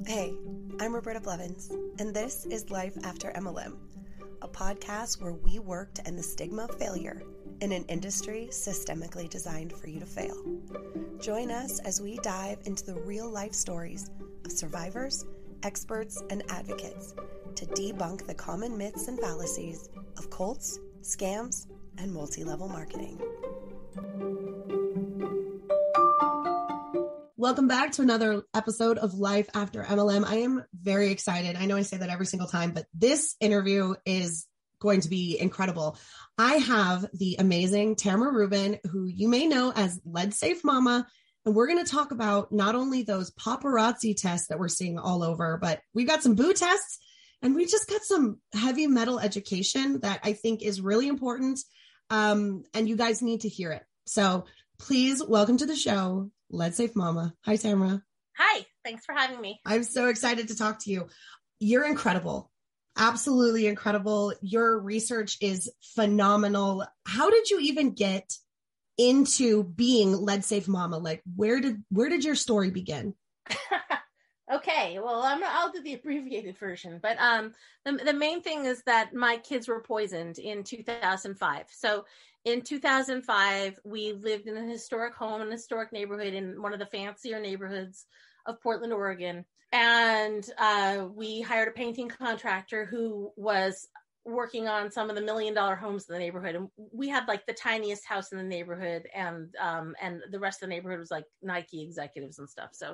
Hey, I'm Roberta Blevins, and this is Life After MLM, a podcast where we work to end the stigma of failure in an industry systemically designed for you to fail. Join us as we dive into the real-life stories of survivors, experts, and advocates to debunk the common myths and fallacies of cults, scams, and multi-level marketing. Welcome back to another episode of Life After MLM. I am very excited. I know I say that every single time, but this interview is going to be incredible. I have the amazing Tamara Rubin, who you may know as Lead Safe Mama, and we're going to talk about not only those paparazzi tests that we're seeing all over, but we've got some boo tests, and we just got some heavy metal education that I think is really important, and you guys need to hear it. So please welcome to the show, Lead Safe Mama. Hi, Tamara. Hi, thanks for having me. I'm so excited to talk to you. You're incredible. Absolutely incredible. Your research is phenomenal. How did you even get into being Lead Safe Mama? Like, where did your story begin? Okay, well, I'll do the abbreviated version, but the main thing is that my kids were poisoned in 2005. So in 2005, we lived in a historic home in a historic neighborhood in one of the fancier neighborhoods of Portland, Oregon. And we hired a painting contractor who was working on some of the $1 million homes in the neighborhood. And we had like the tiniest house in the neighborhood, and the rest of the neighborhood was like Nike executives and stuff. So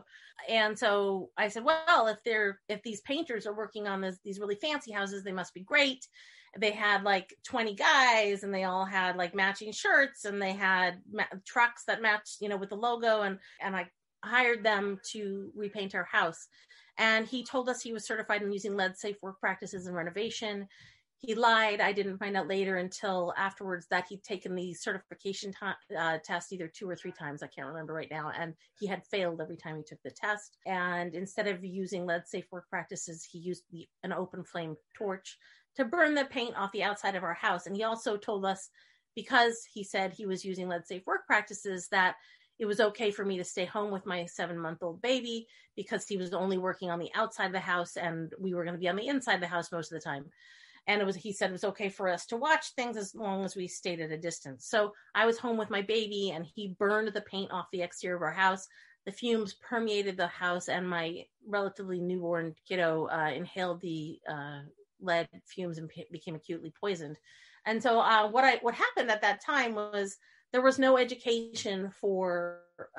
I said, well, if these painters are working on these really fancy houses, they must be great. They had like 20 guys, and they all had like matching shirts, and they had trucks that matched, with the logo. And I hired them to repaint our house. And he told us he was certified in using lead safe work practices and renovation. He lied. I didn't find out later until afterwards that he'd taken the certification test either 2 or 3 times. I can't remember right now. And he had failed every time he took the test. And instead of using lead safe work practices, he used an open flame torch to burn the paint off the outside of our house. And he also told us, because he said he was using lead safe work practices, that it was okay for me to stay home with my 7-month-old baby because he was only working on the outside of the house and we were going to be on the inside of the house most of the time. And he said it was okay for us to watch things as long as we stayed at a distance. So I was home with my baby, and he burned the paint off the exterior of our house. The fumes permeated the house, and my relatively newborn kiddo inhaled the lead fumes and became acutely poisoned. And so what happened at that time was there was no education for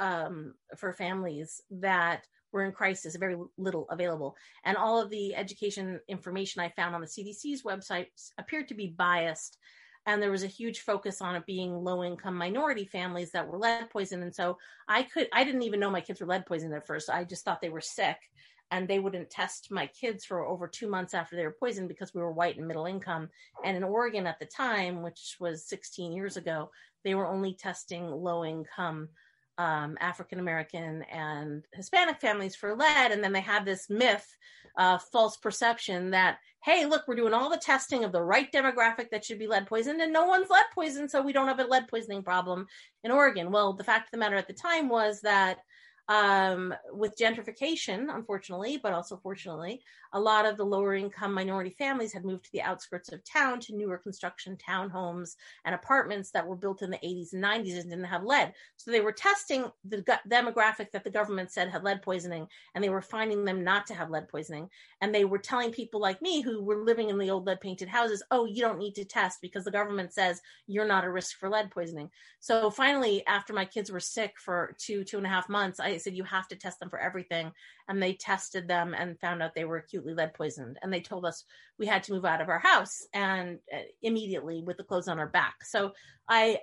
families that were in crisis, very little available. And all of the education information I found on the CDC's website appeared to be biased. And there was a huge focus on it being low-income minority families that were lead poisoned. And so I didn't even know my kids were lead poisoned at first. I just thought they were sick, and they wouldn't test my kids for over 2 months after they were poisoned because we were white and middle income. And in Oregon at the time, which was 16 years ago, they were only testing low-income African-American and Hispanic families for lead. And then they had this myth, false perception that, hey, look, we're doing all the testing of the right demographic that should be lead poisoned, and no one's lead poisoned, so we don't have a lead poisoning problem in Oregon. Well, the fact of the matter at the time was that with gentrification, unfortunately, but also fortunately, a lot of the lower income minority families had moved to the outskirts of town to newer construction townhomes and apartments that were built in the 80s and 90s and didn't have lead. So they were testing the demographic that the government said had lead poisoning, and they were finding them not to have lead poisoning. And they were telling people like me who were living in the old lead painted houses, oh, you don't need to test because the government says you're not a risk for lead poisoning. So finally, after my kids were sick for 2.5 months, I said, you have to test them for everything. And they tested them and found out they were acutely lead poisoned. And they told us we had to move out of our house, and immediately with the clothes on our back. So I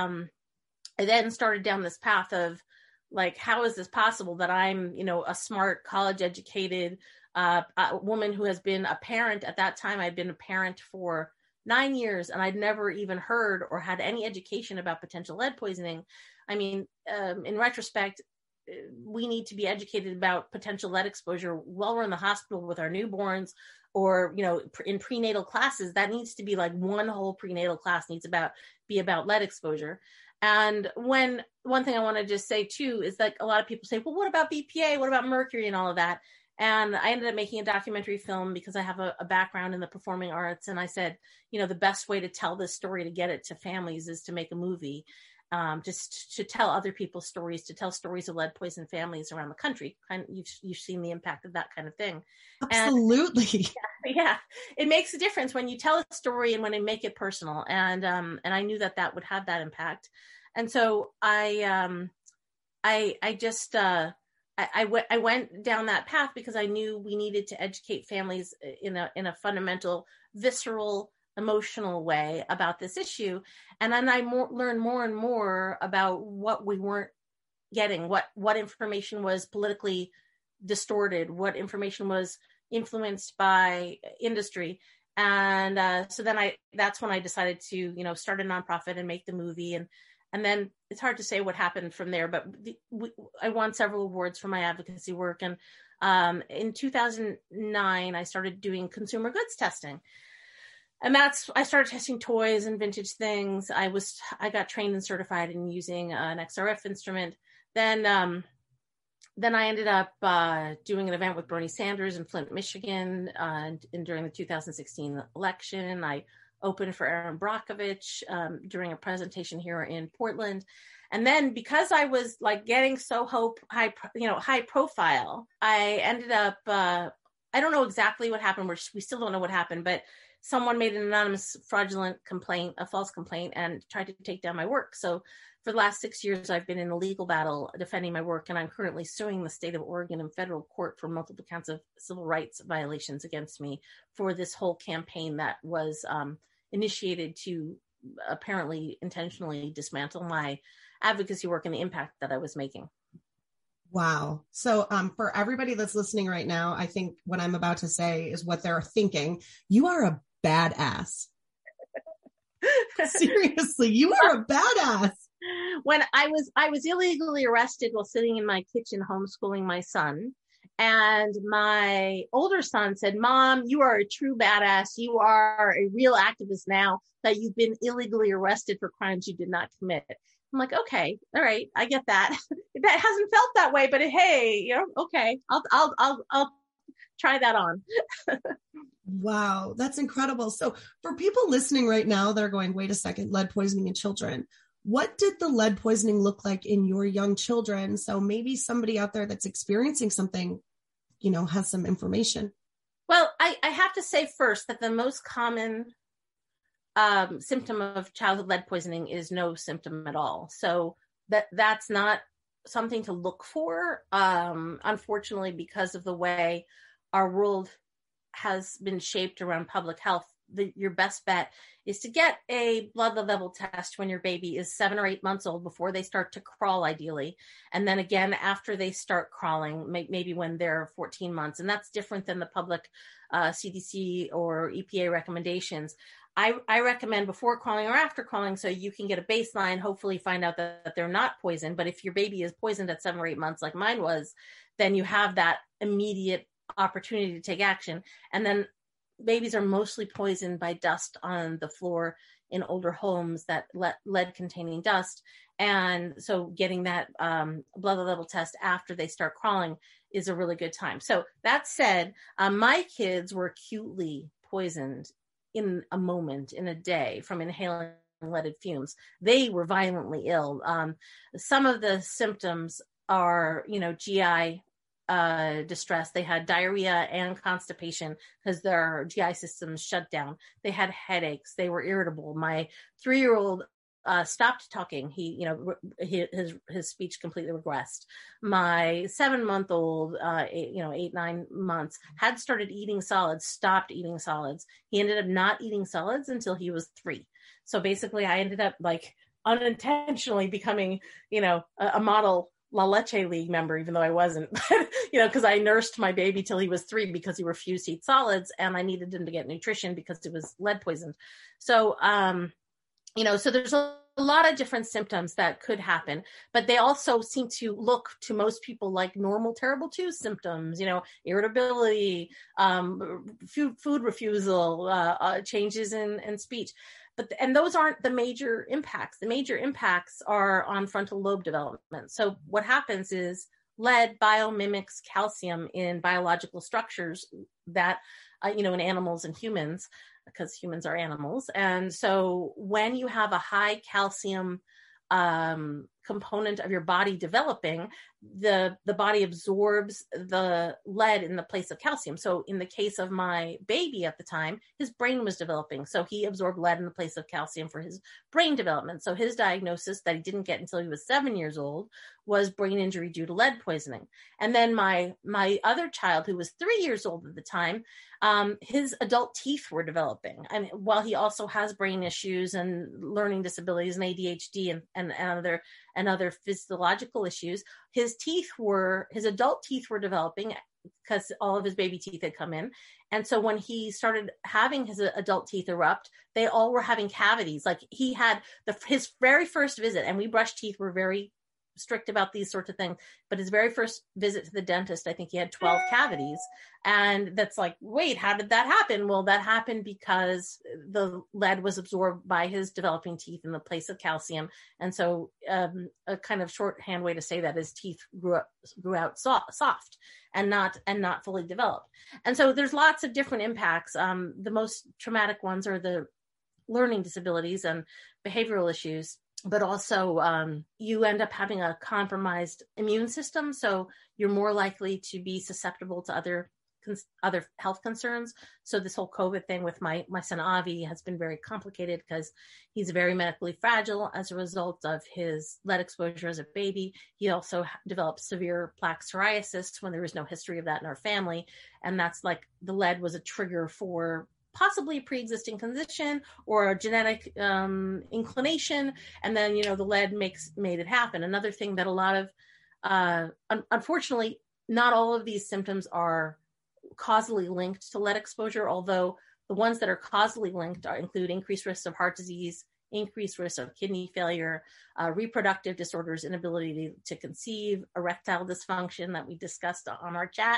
then started down this path of like, how is this possible that I'm, a smart, college educated woman who has been a parent. At that time, I'd been a parent for 9 years, and I'd never even heard or had any education about potential lead poisoning. I mean, in retrospect, we need to be educated about potential lead exposure while we're in the hospital with our newborns, or, in prenatal classes. That needs to be like one whole prenatal class needs be about lead exposure. And one thing I want to just say too is like a lot of people say, well, what about BPA? What about mercury and all of that? And I ended up making a documentary film because I have a background in the performing arts. And I said, the best way to tell this story, to get it to families, is to make a movie, just to tell other people's stories, to tell stories of lead poison families around the country. You've seen the impact of that kind of thing. Absolutely. And, yeah, it makes a difference when you tell a story and when you make it personal. And I knew that would have that impact. And so I went down that path because I knew we needed to educate families in a fundamental, visceral, emotional way about this issue. And then I learned more and more about what we weren't getting, what information was politically distorted, what information was influenced by industry. And so then that's when I decided to, start a nonprofit and make the movie. And then it's hard to say what happened from there, but I won several awards for my advocacy work. And in 2009, I started doing consumer goods testing. And I started testing toys and vintage things. I got trained and certified in using an XRF instrument. Then I ended up doing an event with Bernie Sanders in Flint, Michigan, and during the 2016 election. I opened for Aaron Brockovich during a presentation here in Portland. And then because I was getting so high profile, I ended up, I don't know exactly what happened. We still don't know what happened, but someone made an anonymous fraudulent complaint, a false complaint, and tried to take down my work. So for the last 6 years, I've been in a legal battle defending my work, and I'm currently suing the state of Oregon in federal court for multiple counts of civil rights violations against me for this whole campaign that was initiated to apparently intentionally dismantle my advocacy work and the impact that I was making. Wow. So for everybody that's listening right now, I think what I'm about to say is what they're thinking. You are a badass. Seriously, you are a badass. When I was illegally arrested while sitting in my kitchen homeschooling my son. And my older son said, "Mom, you are a true badass. You are a real activist now that you've been illegally arrested for crimes you did not commit." I'm like, okay, all right, I get that. That hasn't felt that way, but hey, okay, I'll try that on. Wow, that's incredible. So for people listening right now, they're going, wait a second, lead poisoning in children. What did the lead poisoning look like in your young children? So maybe somebody out there that's experiencing something, has some information. Well, I have to say first that the most common symptom of childhood lead poisoning is no symptom at all. So that's not something to look for. Unfortunately, because of the way our world has been shaped around public health, your best bet is to get a blood level test when your baby is 7 or 8 months old, before they start to crawl, ideally. And then again, after they start crawling, maybe when they're 14 months. And that's different than the public CDC or EPA recommendations. I recommend before crawling or after crawling, so you can get a baseline, hopefully find out that they're not poisoned. But if your baby is poisoned at 7 or 8 months, like mine was, then you have that immediate opportunity to take action. And then babies are mostly poisoned by dust on the floor in older homes, that lead containing dust. And so getting that blood level test after they start crawling is a really good time. So that said, my kids were acutely poisoned in a moment, in a day, from inhaling leaded fumes. They were violently ill. Some of the symptoms are, GI distress. They had diarrhea and constipation because their GI systems shut down. They had headaches. They were irritable. My 3-year-old stopped talking. His speech completely regressed. My 7-month-old, 8-9 months, had started eating solids, stopped eating solids. He ended up not eating solids until he was 3. So basically, I ended up unintentionally becoming, a model La Leche League member, even though I wasn't, because I nursed my baby till he was 3 because he refused to eat solids, and I needed him to get nutrition because it was lead poisoned. So, so there's a lot of different symptoms that could happen, but they also seem to look to most people like normal terrible 2 symptoms, irritability, food refusal, changes in speech. And those aren't the major impacts. The major impacts are on frontal lobe development. So what happens is lead biomimics calcium in biological structures that, in animals and humans, because humans are animals. And so when you have a high calcium component of your body developing, the body absorbs the lead in the place of calcium. So in the case of my baby at the time, his brain was developing. So he absorbed lead in the place of calcium for his brain development. So his diagnosis that he didn't get until he was 7 years old was brain injury due to lead poisoning. And then my other child, who was 3 years old at the time, his adult teeth were developing. I mean, while he also has brain issues and learning disabilities and ADHD and other physiological issues, his adult teeth were developing because all of his baby teeth had come in. And so when he started having his adult teeth erupt, they all were having cavities. Like he had his very first visit, and we brush teeth, we're very strict about these sorts of things, but his very first visit to the dentist, I think he had 12 cavities. And that's like, wait, how did that happen? Well, that happened because the lead was absorbed by his developing teeth in the place of calcium. And so a kind of shorthand way to say that is teeth grew out soft and not fully developed. And so there's lots of different impacts. The most traumatic ones are the learning disabilities and behavioral issues, but also you end up having a compromised immune system. So you're more likely to be susceptible to other health concerns. So this whole COVID thing with my son Avi has been very complicated because he's very medically fragile as a result of his lead exposure as a baby. He also developed severe plaque psoriasis when there was no history of that in our family. And that's like the lead was a trigger for possibly a pre-existing condition or a genetic inclination. And then, the lead made it happen. Another thing that a lot of, unfortunately, not all of these symptoms are causally linked to lead exposure, although the ones that are causally linked include increased risks of heart disease, increased risk of kidney failure, reproductive disorders, inability to conceive, erectile dysfunction that we discussed on our chat,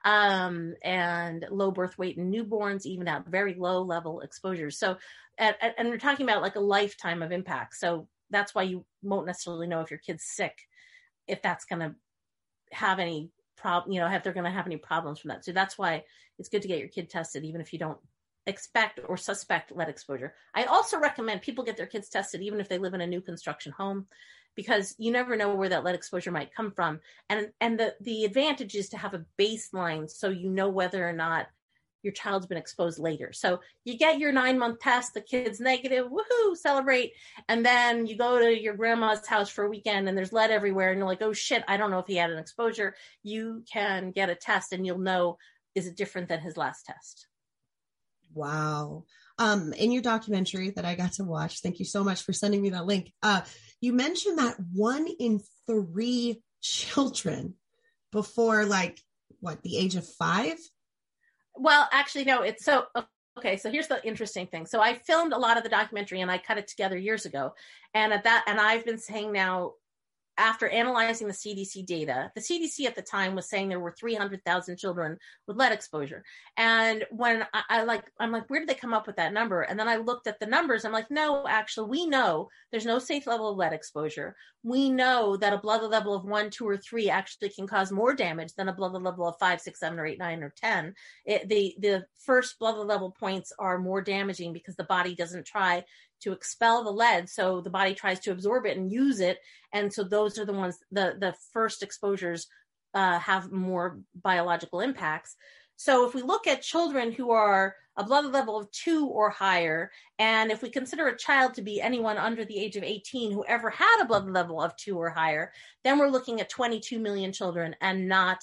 and low birth weight in newborns, even at very low level exposures. So, and we're talking about like a lifetime of impact. So that's why you won't necessarily know if your kid's sick, if that's going to have any problem, if they're going to have any problems from that. So that's why it's good to get your kid tested, even if you don't expect or suspect lead exposure. I also recommend people get their kids tested even if they live in a new construction home, because you never know where that lead exposure might come from. And the advantage is to have a baseline so you know whether or not your child's been exposed later. So you get your 9-month test, the kid's negative, woohoo, celebrate. And then you go to your grandma's house for a weekend and there's lead everywhere and you're like, oh shit, I don't know if he had an exposure. You can get a test and you'll know, is it different than his last test? Wow. In your documentary that I got to watch, thank you so much for sending me that link. You mentioned that 1 in 3 children before the age of 5? Well, actually, no, it's so, okay. So here's the interesting thing. So I filmed a lot of the documentary and I cut it together years ago. And I've been saying now, after analyzing the CDC data, the CDC at the time was saying there were 300,000 children with lead exposure. And when I'm like, where did they come up with that number? And then I looked at the numbers. I'm like, no, actually, we know there's no safe level of lead exposure. We know that a blood level of 1, 2, or 3 actually can cause more damage than a blood level of 5, 6, 7, or 8, 9, or 10. The first blood level points are more damaging because the body doesn't try to expel the lead. So the body tries to absorb it and use it. And so those are the ones, the first exposures have more biological impacts. So if we look at children who are a blood level of 2 or higher, and if we consider a child to be anyone under the age of 18 who ever had a blood level of 2 or higher, then we're looking at 22 million children and not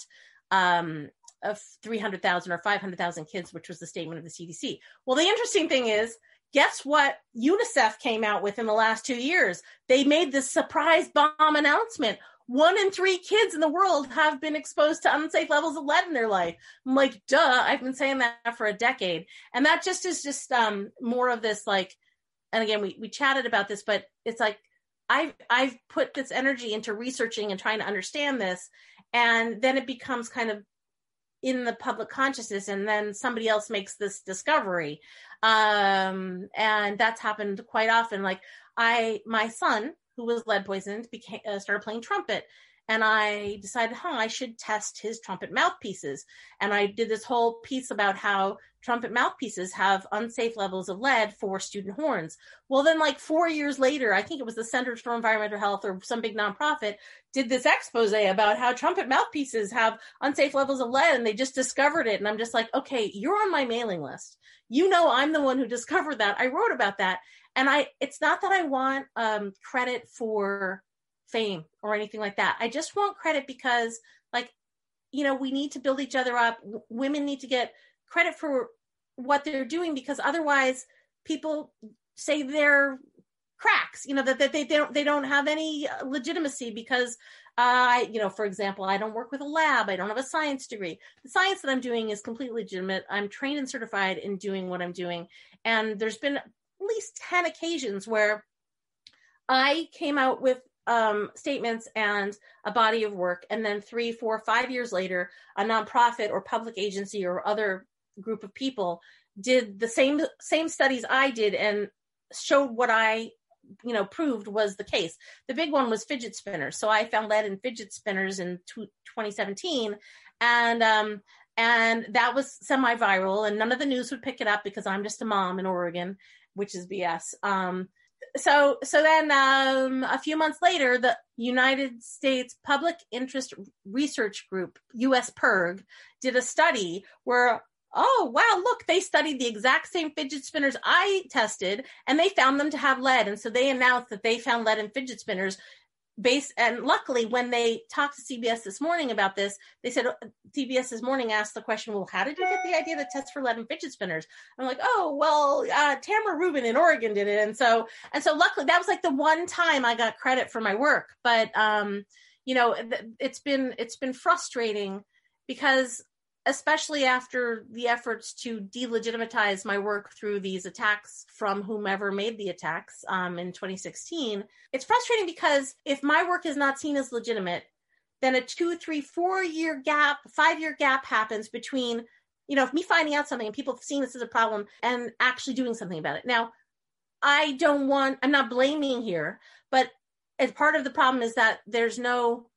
of 300,000 or 500,000 kids, which was the statement of the CDC. Well, the interesting thing is, guess what UNICEF came out with in the last 2 years? They made this surprise bomb announcement. 1 in 3 kids in the world have been exposed to unsafe levels of lead in their life. I'm like, duh, I've been saying that for a decade. And that is more of this, like, and again, we chatted about this, but it's like, I've put this energy into researching and trying to understand this. And then it becomes kind of in the public consciousness, and then somebody else makes this discovery. And that's happened quite often. Like my son, who was lead poisoned, started playing trumpet. And I decided, I should test his trumpet mouthpieces. And I did this whole piece about how trumpet mouthpieces have unsafe levels of lead for student horns. Well, then like 4 years later, I think it was the Centers for Environmental Health or some big nonprofit did this expose about how trumpet mouthpieces have unsafe levels of lead, and they just discovered it. And I'm just like, okay, you're on my mailing list. You know, I'm the one who discovered that. I wrote about that. And it's not that I want credit for fame or anything like that. I just want credit because, like, you know, we need to build each other up. Women need to get credit for what they're doing, because otherwise people say they're cracks, you know, that they don't have any legitimacy because you know, for example, I don't work with a lab. I don't have a science degree. The science that I'm doing is completely legitimate. I'm trained and certified in doing what I'm doing. And there's been at least 10 occasions where I came out with statements and a body of work, and then 3, 4, 5 years later, a nonprofit or public agency or other group of people did the same studies I did and showed what I, you know, proved was the case. The big one was fidget spinners. So I found lead in fidget spinners in 2017, and that was semi-viral, and none of the news would pick it up because I'm just a mom in Oregon, which is BS. So then a few months later, the United States Public Interest Research Group, US PIRG, did a study where, oh, wow, look, they studied the exact same fidget spinners I tested, and they found them to have lead. And so they announced that they found lead in fidget spinners. And luckily, when they talked to CBS This Morning about this, they said, CBS This Morning asked the question, well, how did you get the idea to test for lead in fidget spinners? I'm like, oh, well, Tamara Rubin in Oregon did it. And so luckily, that was like the one time I got credit for my work. But, you know, it's been frustrating because, especially after the efforts to delegitimize my work through these attacks from whomever made the attacks in 2016, it's frustrating because if my work is not seen as legitimate, then a 2, 3, 4 year gap, 5-year gap happens between, you know, me finding out something and people seeing this as a problem and actually doing something about it. Now, I'm not blaming here, but as part of the problem is that there's no,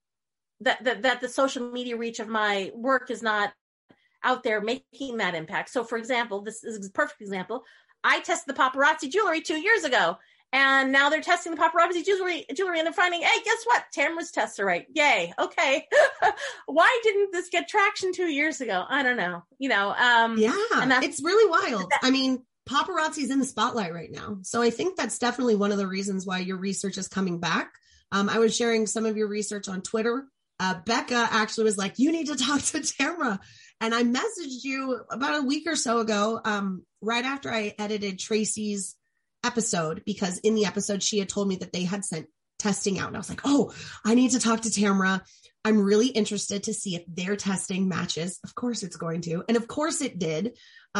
that the social media reach of my work is not out there making that impact. So for example, this is a perfect example. I tested the paparazzi jewelry 2 years ago, and now they're testing the paparazzi jewelry and they're finding, hey, guess what? Tamara's tests are right. Yay. Okay. Why didn't this get traction 2 years ago? I don't know. You know, yeah, and it's really wild. I mean, paparazzi's in the spotlight right now. So I think that's definitely one of the reasons why your research is coming back. I was sharing some of your research on Twitter. Becca actually was like, you need to talk to Tamara. And I messaged you about a week or so ago, right after I edited Tracy's episode, because in the episode, she had told me that they had sent testing out. And I was like, oh, I need to talk to Tamara. I'm really interested to see if their testing matches. Of course it's going to. And of course it did.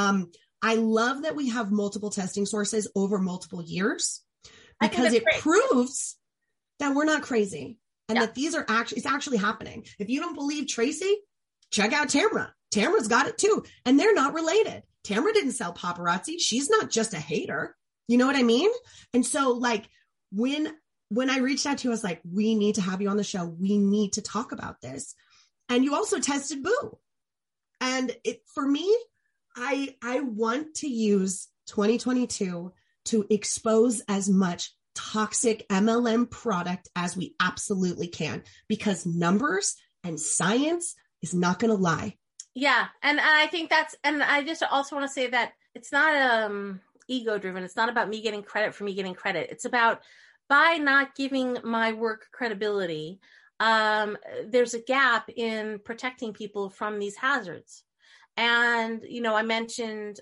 I love that we have multiple testing sources over multiple years, because it proves that we're not crazy. And that these are it's actually happening. If you don't believe Tracy, check out Tamara. Tamara's got it too. And they're not related. Tamara didn't sell paparazzi. She's not just a hater. You know what I mean? And so like when I reached out to you, I was like, we need to have you on the show. We need to talk about this. And you also tested Boo. And for me, I want to use 2022 to expose as much toxic MLM product as we absolutely can, because numbers and science is not going to lie. Yeah. And I think and I just also want to say that it's not ego driven. It's not about me getting credit for me getting credit. It's about, by not giving my work credibility, there's a gap in protecting people from these hazards. And, you know, I mentioned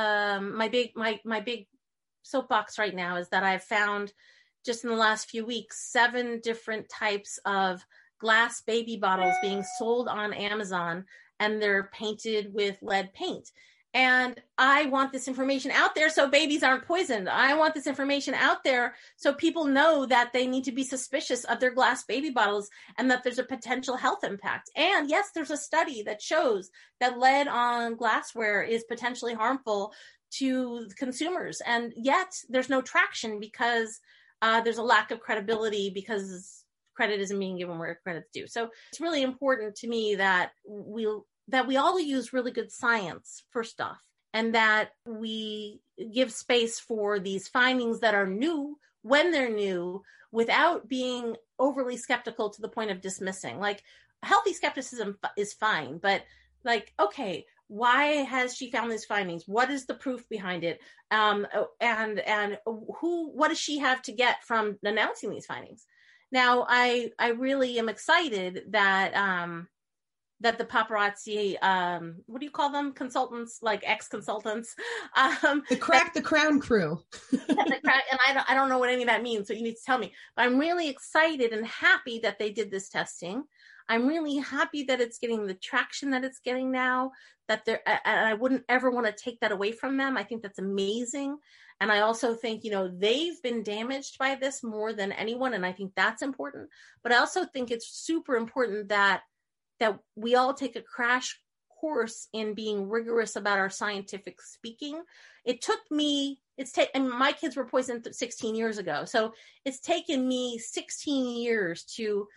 my big soapbox right now is that I've found just in the last few weeks 7 different types of glass baby bottles being sold on Amazon, and they're painted with lead paint. And I want this information out there so babies aren't poisoned. I want this information out there so people know that they need to be suspicious of their glass baby bottles and that there's a potential health impact. And yes, there's a study that shows that lead on glassware is potentially harmful to consumers. And yet there's no traction because there's a lack of credibility, because credit isn't being given where credit's due. So it's really important to me that we all use really good science for stuff, and that we give space for these findings that are new when they're new, without being overly skeptical to the point of dismissing. Like, healthy skepticism is fine, but like, okay, why has she found these findings? What is the proof behind it? And what does she have to get from announcing these findings? Now, I really am excited that that the paparazzi, what do you call them? Consultants, like ex-consultants. The Crack the Crown crew. And I don't know what any of that means, so you need to tell me. But I'm really excited and happy that they did this testing. I'm really happy that it's getting the traction that it's getting now, and I wouldn't ever want to take that away from them. I think that's amazing. And I also think, they've been damaged by this more than anyone. And I think that's important. But I also think it's super important that we all take a crash course in being rigorous about our scientific speaking. My kids were poisoned 16 years ago. So it's taken me 16 years to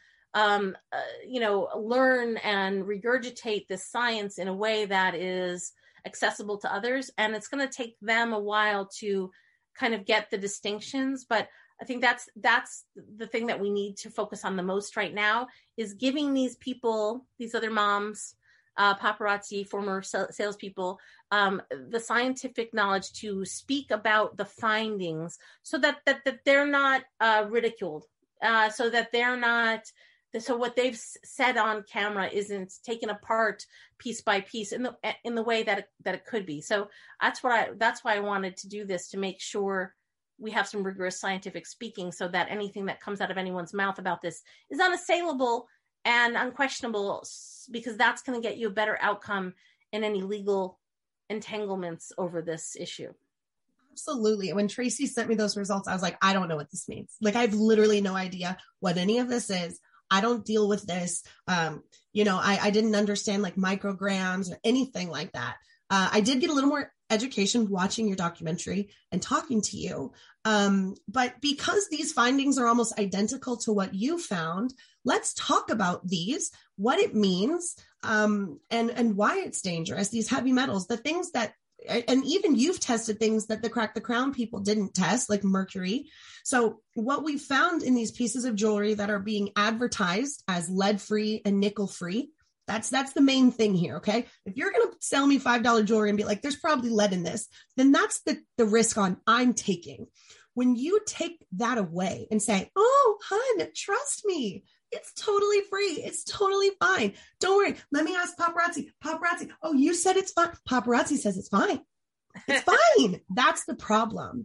learn and regurgitate this science in a way that is accessible to others. And it's going to take them a while to kind of get the distinctions. But I think that's the thing that we need to focus on the most right now, is giving these people, these other moms, paparazzi, former salespeople, the scientific knowledge to speak about the findings, so that they're not ridiculed, so that they're not. So what they've said on camera isn't taken apart piece by piece in the way that it could be. So that's why I wanted to do this, to make sure we have some rigorous scientific speaking, so that anything that comes out of anyone's mouth about this is unassailable and unquestionable, because that's going to get you a better outcome in any legal entanglements over this issue. Absolutely. When Tracy sent me those results, I was like, I don't know what this means. Like, I have literally no idea what any of this is. I don't deal with this. I didn't understand like micrograms or anything like that. I did get a little more education watching your documentary and talking to you. But because these findings are almost identical to what you found, let's talk about these, what it means, and why it's dangerous, these heavy metals, the things that, and even you've tested things that the Crack the Crown people didn't test, like mercury. So what we found in these pieces of jewelry that are being advertised as lead-free and nickel-free, that's the main thing here, okay? If you're going to sell me $5 jewelry and be like, there's probably lead in this, then that's the risk I'm taking. When you take that away and say, oh, hun, trust me, it's totally free. It's totally fine. Don't worry. Let me ask paparazzi. Paparazzi. Oh, you said it's fine. Paparazzi says it's fine. It's fine. That's the problem.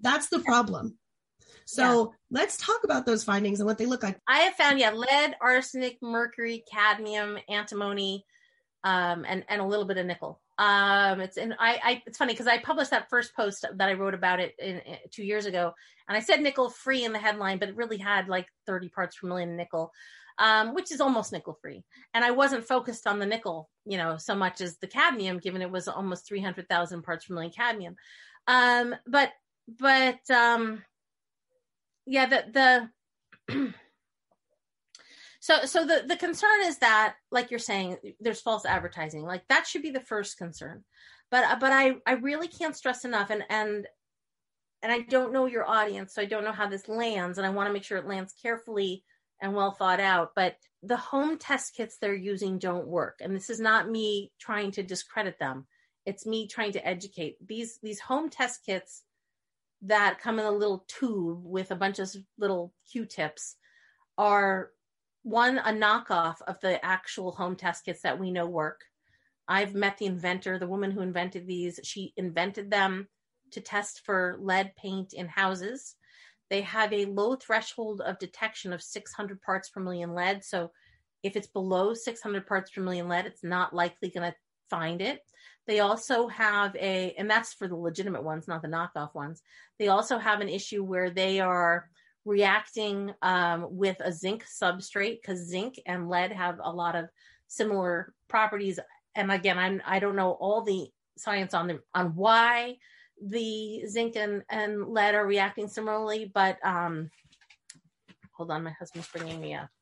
So let's talk about those findings and what they look like. I have found, lead, arsenic, mercury, cadmium, antimony, and a little bit of nickel. It's funny because I published that first post that I wrote about it 2 years ago, and I said nickel free in the headline, but it really had like 30 parts per million nickel, which is almost nickel free. And I wasn't focused on the nickel, so much as the cadmium, given it was almost 300,000 parts per million cadmium. So the concern is that, like you're saying, there's false advertising. Like, that should be the first concern. But I really can't stress enough, and I don't know your audience, so I don't know how this lands, and I want to make sure it lands carefully and well thought out. But the home test kits they're using don't work. And this is not me trying to discredit them. It's me trying to educate. These home test kits that come in a little tube with a bunch of little Q-tips are, one, a knockoff of the actual home test kits that we know work. I've met the inventor, the woman who invented these. She invented them to test for lead paint in houses. They have a low threshold of detection of 600 parts per million lead. So if it's below 600 parts per million lead, it's not likely going to find it. They also have and that's for the legitimate ones, not the knockoff ones. They also have an issue where they are reacting with a zinc substrate, because zinc and lead have a lot of similar properties. And again, I don't know all the science on why the zinc and lead are reacting similarly, but hold on, my husband's bringing me a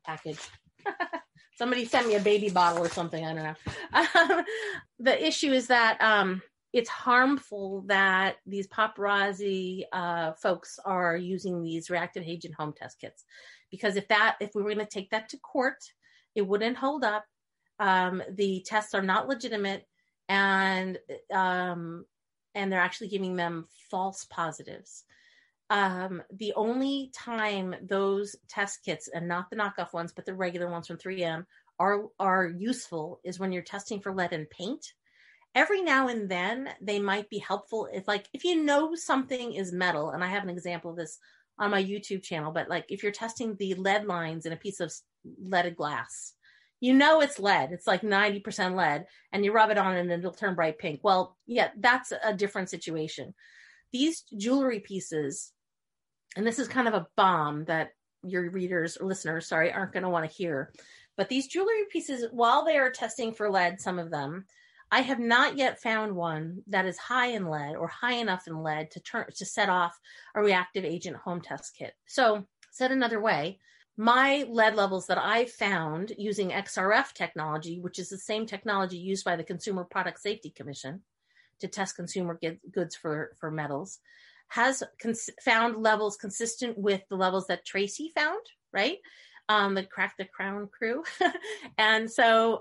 package. Somebody sent me a baby bottle or something. I don't know. The issue is that it's harmful that these paparazzi folks are using these reactive agent home test kits, because if we were going to take that to court, it wouldn't hold up. The tests are not legitimate, and they're actually giving them false positives. The only time those test kits, and not the knockoff ones, but the regular ones from 3M, are useful is when you're testing for lead in paint. Every now and then they might be helpful if you know something is metal, and I have an example of this on my YouTube channel, but like if you're testing the lead lines in a piece of leaded glass, you know it's lead, it's like 90% lead, and you rub it on and it'll turn bright pink. Well, yeah, that's a different situation. These jewelry pieces, and this is kind of a bomb that your readers or listeners, aren't going to want to hear, but these jewelry pieces, while they are testing for lead, some of them, I have not yet found one that is high in lead or high enough in lead to set off a reactive agent home test kit. So, said another way, my lead levels that I found using XRF technology, which is the same technology used by the Consumer Product Safety Commission to test consumer goods for metals, has found levels consistent with the levels that Tracy found, right? The Crack the Crown crew. And so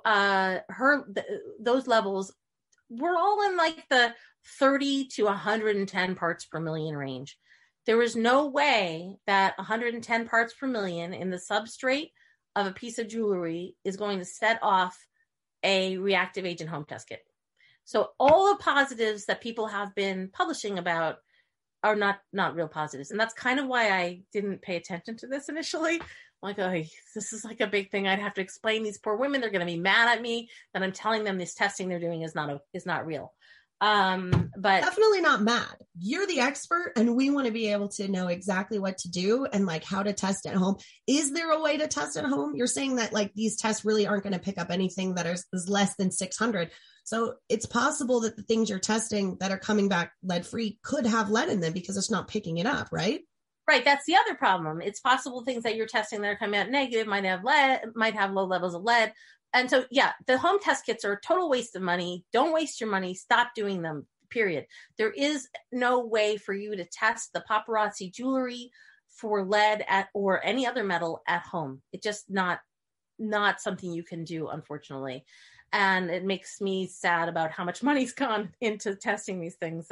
those levels were all in like the 30 to 110 parts per million range. There was no way that 110 parts per million in the substrate of a piece of jewelry is going to set off a reactive agent home test kit. So all the positives that people have been publishing about are not real positives. And that's kind of why I didn't pay attention to this initially. Like, oh, this is like a big thing. I'd have to explain these poor women. They're going to be mad at me that I'm telling them this testing they're doing is not real. But definitely not mad. You're the expert, and we want to be able to know exactly what to do and like how to test at home. Is there a way to test at home? You're saying that like these tests really aren't going to pick up anything that is less than 600. So it's possible that the things you're testing that are coming back lead free could have lead in them because it's not picking it up, right? Right. That's the other problem. It's possible things that you're testing that are coming out negative might have lead, might have low levels of lead. And so, yeah, the home test kits are a total waste of money. Don't waste your money. Stop doing them, period. There is no way for you to test the paparazzi jewelry for lead or any other metal at home. It's just not something you can do, unfortunately. And it makes me sad about how much money's gone into testing these things.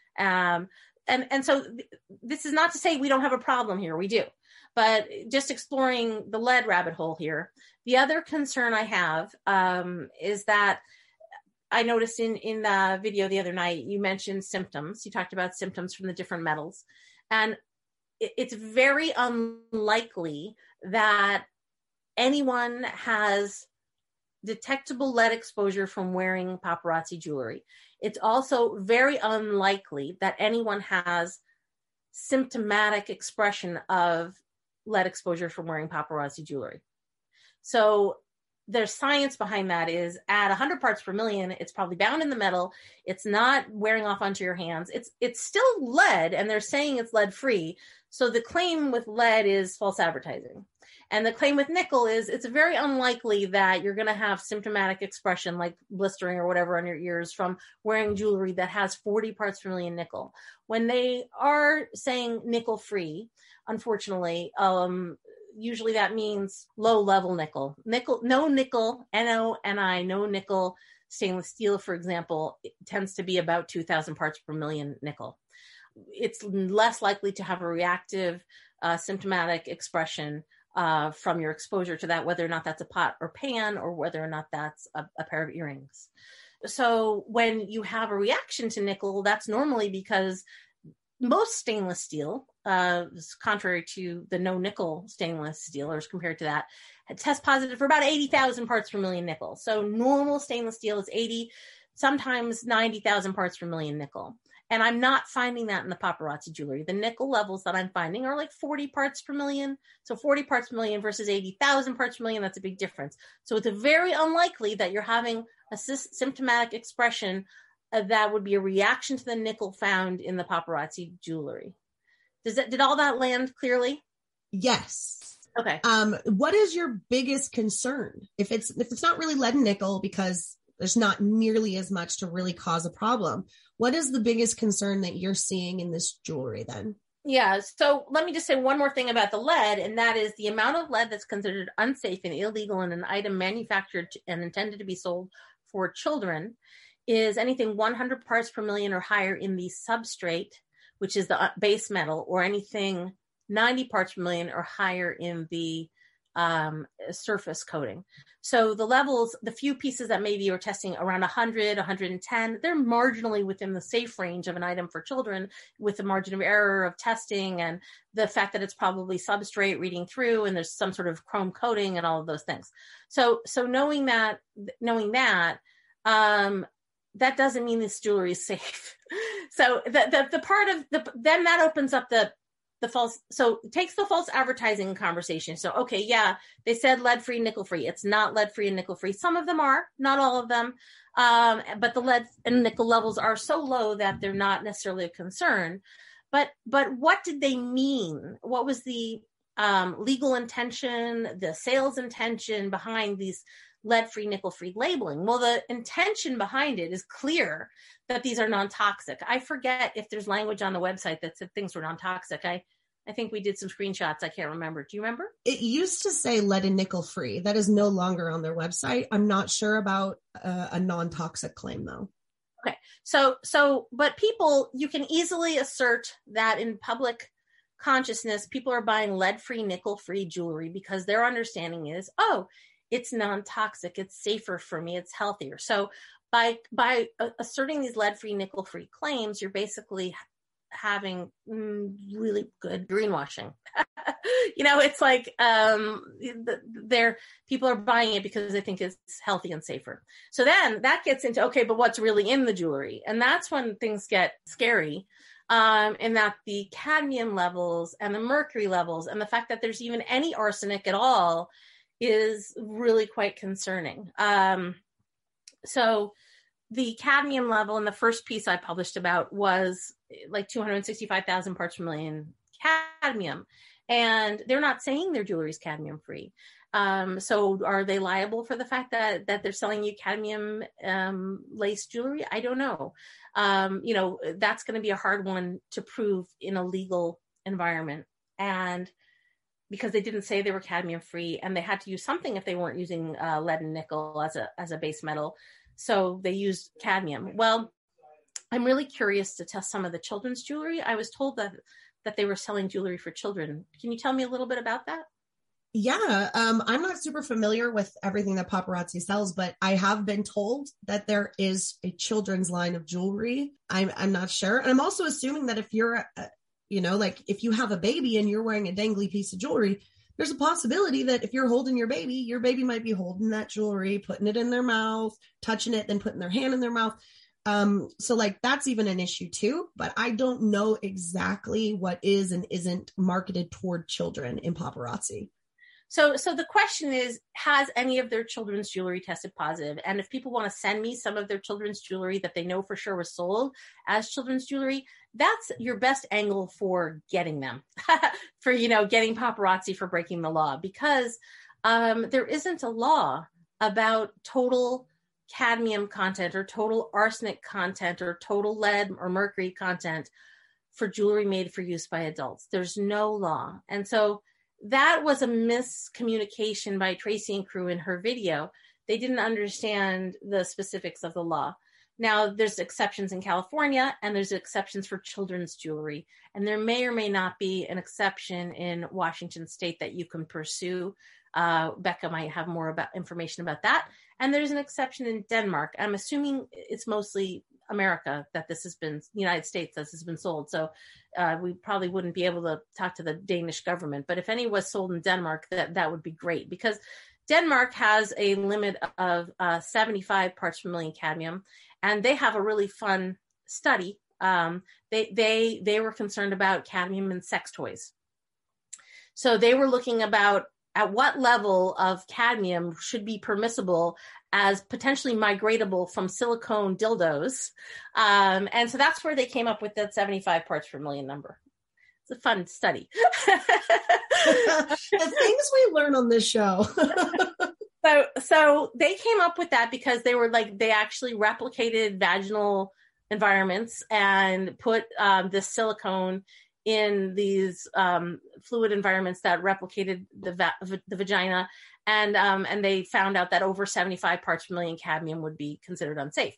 And so this is not to say we don't have a problem here. We do. But just exploring the lead rabbit hole here. The other concern I have is that I noticed in the video the other night, you mentioned symptoms. You talked about symptoms from the different metals. And it's very unlikely that anyone has detectable lead exposure from wearing paparazzi jewelry. It's also very unlikely that anyone has symptomatic expression of lead exposure from wearing paparazzi jewelry. So there's science behind that is at 100 parts per million, it's probably bound in the metal. It's not wearing off onto your hands. It's still lead, and they're saying it's lead free. So the claim with lead is false advertising. And the claim with nickel is it's very unlikely that you're going to have symptomatic expression like blistering or whatever on your ears from wearing jewelry that has 40 parts per million nickel. When they are saying nickel free, unfortunately, usually that means low level nickel. No nickel, NONI, no nickel stainless steel, for example, it tends to be about 2,000 parts per million nickel. It's less likely to have a reactive symptomatic expression from your exposure to that, whether or not that's a pot or pan or whether or not that's a pair of earrings. So when you have a reaction to nickel, that's normally because most stainless steel, contrary to the no nickel stainless steel, or as compared to that, tests positive for about 80,000 parts per million nickel. So normal stainless steel is 80, sometimes 90,000 parts per million nickel. And I'm not finding that in the paparazzi jewelry. The nickel levels that I'm finding are like 40 parts per million. So 40 parts per million versus 80,000 parts per million, that's a big difference. So it's very unlikely that you're having a symptomatic expression that would be a reaction to the nickel found in the paparazzi jewelry. Did all that land clearly? Yes. Okay. What is your biggest concern? If it's not really lead and nickel, because there's not nearly as much to really cause a problem, what is the biggest concern that you're seeing in this jewelry then? Yeah. So let me just say one more thing about the lead, and that is the amount of lead that's considered unsafe and illegal in an item manufactured and intended to be sold for children is anything 100 parts per million or higher in the substrate, which is the base metal, or anything 90 parts per million or higher in the surface coating. So the levels, the few pieces that maybe you're testing around 100, 110, they're marginally within the safe range of an item for children with the margin of error of testing and the fact that it's probably substrate reading through and there's some sort of chrome coating and all of those things. So knowing that, that doesn't mean this jewelry is safe. So the part of then that opens up the false, so it takes the false advertising conversation. So, okay, yeah, they said lead-free, nickel-free. It's not lead-free and nickel-free. Some of them are, not all of them. But the lead and nickel levels are so low that they're not necessarily a concern. But what did they mean? What was the legal intention, the sales intention behind these lead-free, nickel-free labeling? Well, the intention behind it is clear that these are non-toxic. I forget if there's language on the website that said things were non-toxic. I think we did some screenshots. I can't remember. Do you remember? It used to say lead and nickel free. That is no longer on their website. I'm not sure about a non-toxic claim though. Okay. So, but people, you can easily assert that in public consciousness, people are buying lead-free, nickel-free jewelry because their understanding is, oh, it's non-toxic, it's safer for me, it's healthier. So by asserting these lead-free, nickel-free claims, you're basically having really good greenwashing. It's like people are buying it because they think it's healthy and safer. So then that gets into, okay, but what's really in the jewelry? And that's when things get scary. In that the cadmium levels and the mercury levels and the fact that there's even any arsenic at all is really quite concerning. So the cadmium level in the first piece I published about was like 265,000 parts per million cadmium. And they're not saying their jewelry is cadmium free. So are they liable for the fact that they're selling you cadmium lace jewelry? I don't know. That's going to be a hard one to prove in a legal environment. And because they didn't say they were cadmium free and they had to use something if they weren't using lead and nickel as a base metal. So they used cadmium. Well, I'm really curious to test some of the children's jewelry. I was told that they were selling jewelry for children. Can you tell me a little bit about that? Yeah, I'm not super familiar with everything that Paparazzi sells, but I have been told that there is a children's line of jewelry. I'm not sure. And I'm also assuming that if you're, if you have a baby and you're wearing a dangly piece of jewelry, there's a possibility that if you're holding your baby might be holding that jewelry, putting it in their mouth, touching it, then putting their hand in their mouth. So that's even an issue too, but I don't know exactly what is and isn't marketed toward children in Paparazzi. So the question is, has any of their children's jewelry tested positive? And if people want to send me some of their children's jewelry that they know for sure was sold as children's jewelry, that's your best angle for getting them, for, getting Paparazzi for breaking the law, because there isn't a law about total cadmium content or total arsenic content or total lead or mercury content for jewelry made for use by adults. There's no law. And so that was a miscommunication by Tracy and crew in her video. They didn't understand the specifics of the law. Now, there's exceptions in California, and there's exceptions for children's jewelry. And there may or may not be an exception in Washington State that you can pursue. Becca might have more information about that. And there's an exception in Denmark. I'm assuming it's mostly America that this has been, United States that this has been sold. So we probably wouldn't be able to talk to the Danish government. But if any was sold in Denmark, that would be great, because Denmark has a limit of 75 parts per million cadmium, and they have a really fun study. They were concerned about cadmium in sex toys. So they were looking about at what level of cadmium should be permissible as potentially migratable from silicone dildos. And so that's where they came up with that 75 parts per million number. It's a fun study. The things we learn on this show. So they came up with that because they were like, they actually replicated vaginal environments and put this silicone in these fluid environments that replicated the vagina. And they found out that over 75 parts per million cadmium would be considered unsafe.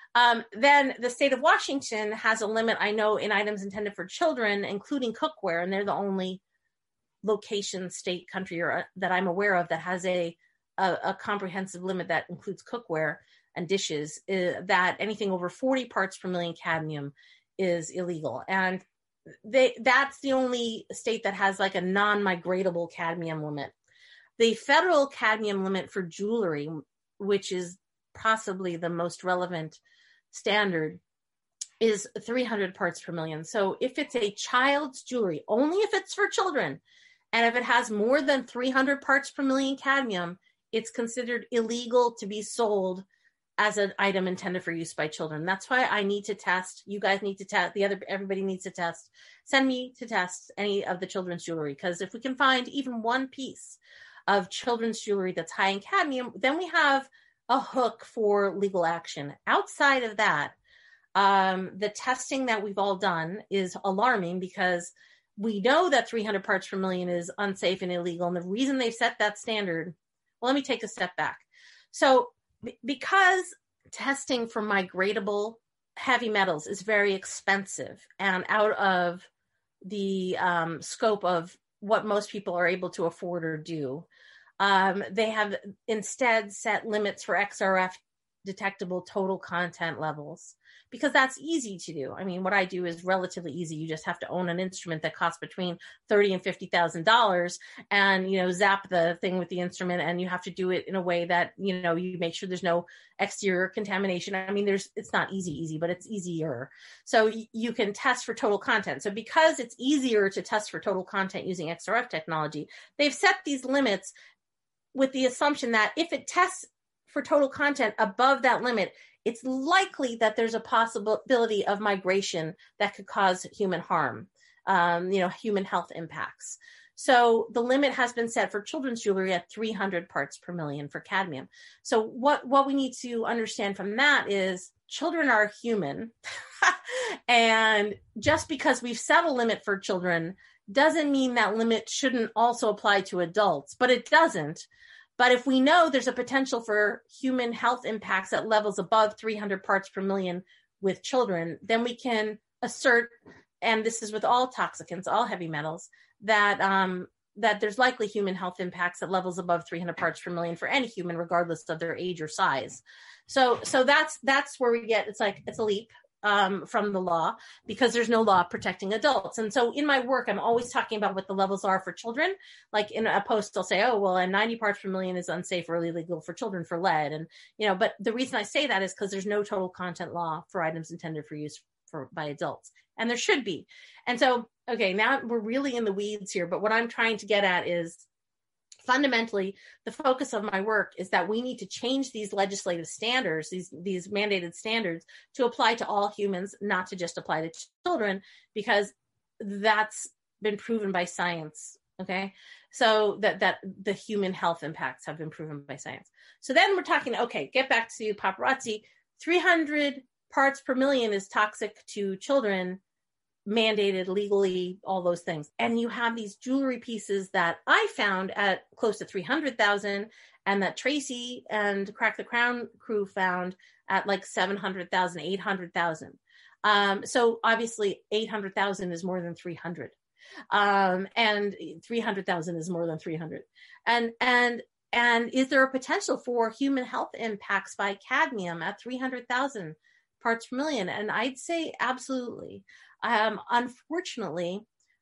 Then the state of Washington has a limit, I know, in items intended for children, including cookware, and they're the only location, state, country that I'm aware of that has a comprehensive limit that includes cookware and dishes, that anything over 40 parts per million cadmium is illegal. And that's the only state that has like a non-migratable cadmium limit. The federal cadmium limit for jewelry, which is possibly the most relevant standard, is 300 parts per million. So if it's a child's jewelry, only if it's for children, and if it has more than 300 parts per million cadmium, it's considered illegal to be sold as an item intended for use by children. That's why I need to test. You guys need to test. Everybody needs to test. Send me to test any of the children's jewelry, because if we can find even one piece of children's jewelry that's high in cadmium, then we have a hook for legal action. Outside of that, the testing that we've all done is alarming, because we know that 300 parts per million is unsafe and illegal. And the reason they've set that standard, well, let me take a step back. So because testing for migratable heavy metals is very expensive and out of the scope of what most people are able to afford or do, they have instead set limits for XRF detectable total content levels, because that's easy to do. I mean, what I do is relatively easy. You just have to own an instrument that costs between $30,000 and $50,000, and zap the thing with the instrument, and you have to do it in a way that you make sure there's no exterior contamination. I mean, it's not easy, but it's easier. So you can test for total content. So because it's easier to test for total content using XRF technology, they've set these limits with the assumption that if it tests for total content above that limit, it's likely that there's a possibility of migration that could cause human harm, human health impacts. So the limit has been set for children's jewelry at 300 parts per million for cadmium. So what we need to understand from that is children are human. And just because we've set a limit for children doesn't mean that limit shouldn't also apply to adults, but it doesn't. But if we know there's a potential for human health impacts at levels above 300 parts per million with children, then we can assert, and this is with all toxicants, all heavy metals, that there's likely human health impacts at levels above 300 parts per million for any human, regardless of their age or size. So that's where we get, it's a leap from the law, because there's no law protecting adults. And so in my work, I'm always talking about what the levels are for children. Like in a post, I'll say, oh, well, and 90 parts per million is unsafe or illegal for children for lead. And, but the reason I say that is because there's no total content law for items intended for use by adults. And there should be. And so, okay, now we're really in the weeds here, but what I'm trying to get at is, fundamentally, the focus of my work is that we need to change these legislative standards, these mandated standards, to apply to all humans, not to just apply to children, because that's been proven by science. Okay, so that the human health impacts have been proven by science. So then we're talking, okay, get back to paparazzi. 300 parts per million is toxic to children, mandated legally, all those things. And you have these jewelry pieces that I found at close to 300,000, and that Tracy and Crack the Crown crew found at like 700,000, 800,000. So obviously 800,000 is more than 300. And 300,000 is more than 300. And is there a potential for human health impacts by cadmium at 300,000 parts per million? And I'd say absolutely. Unfortunately,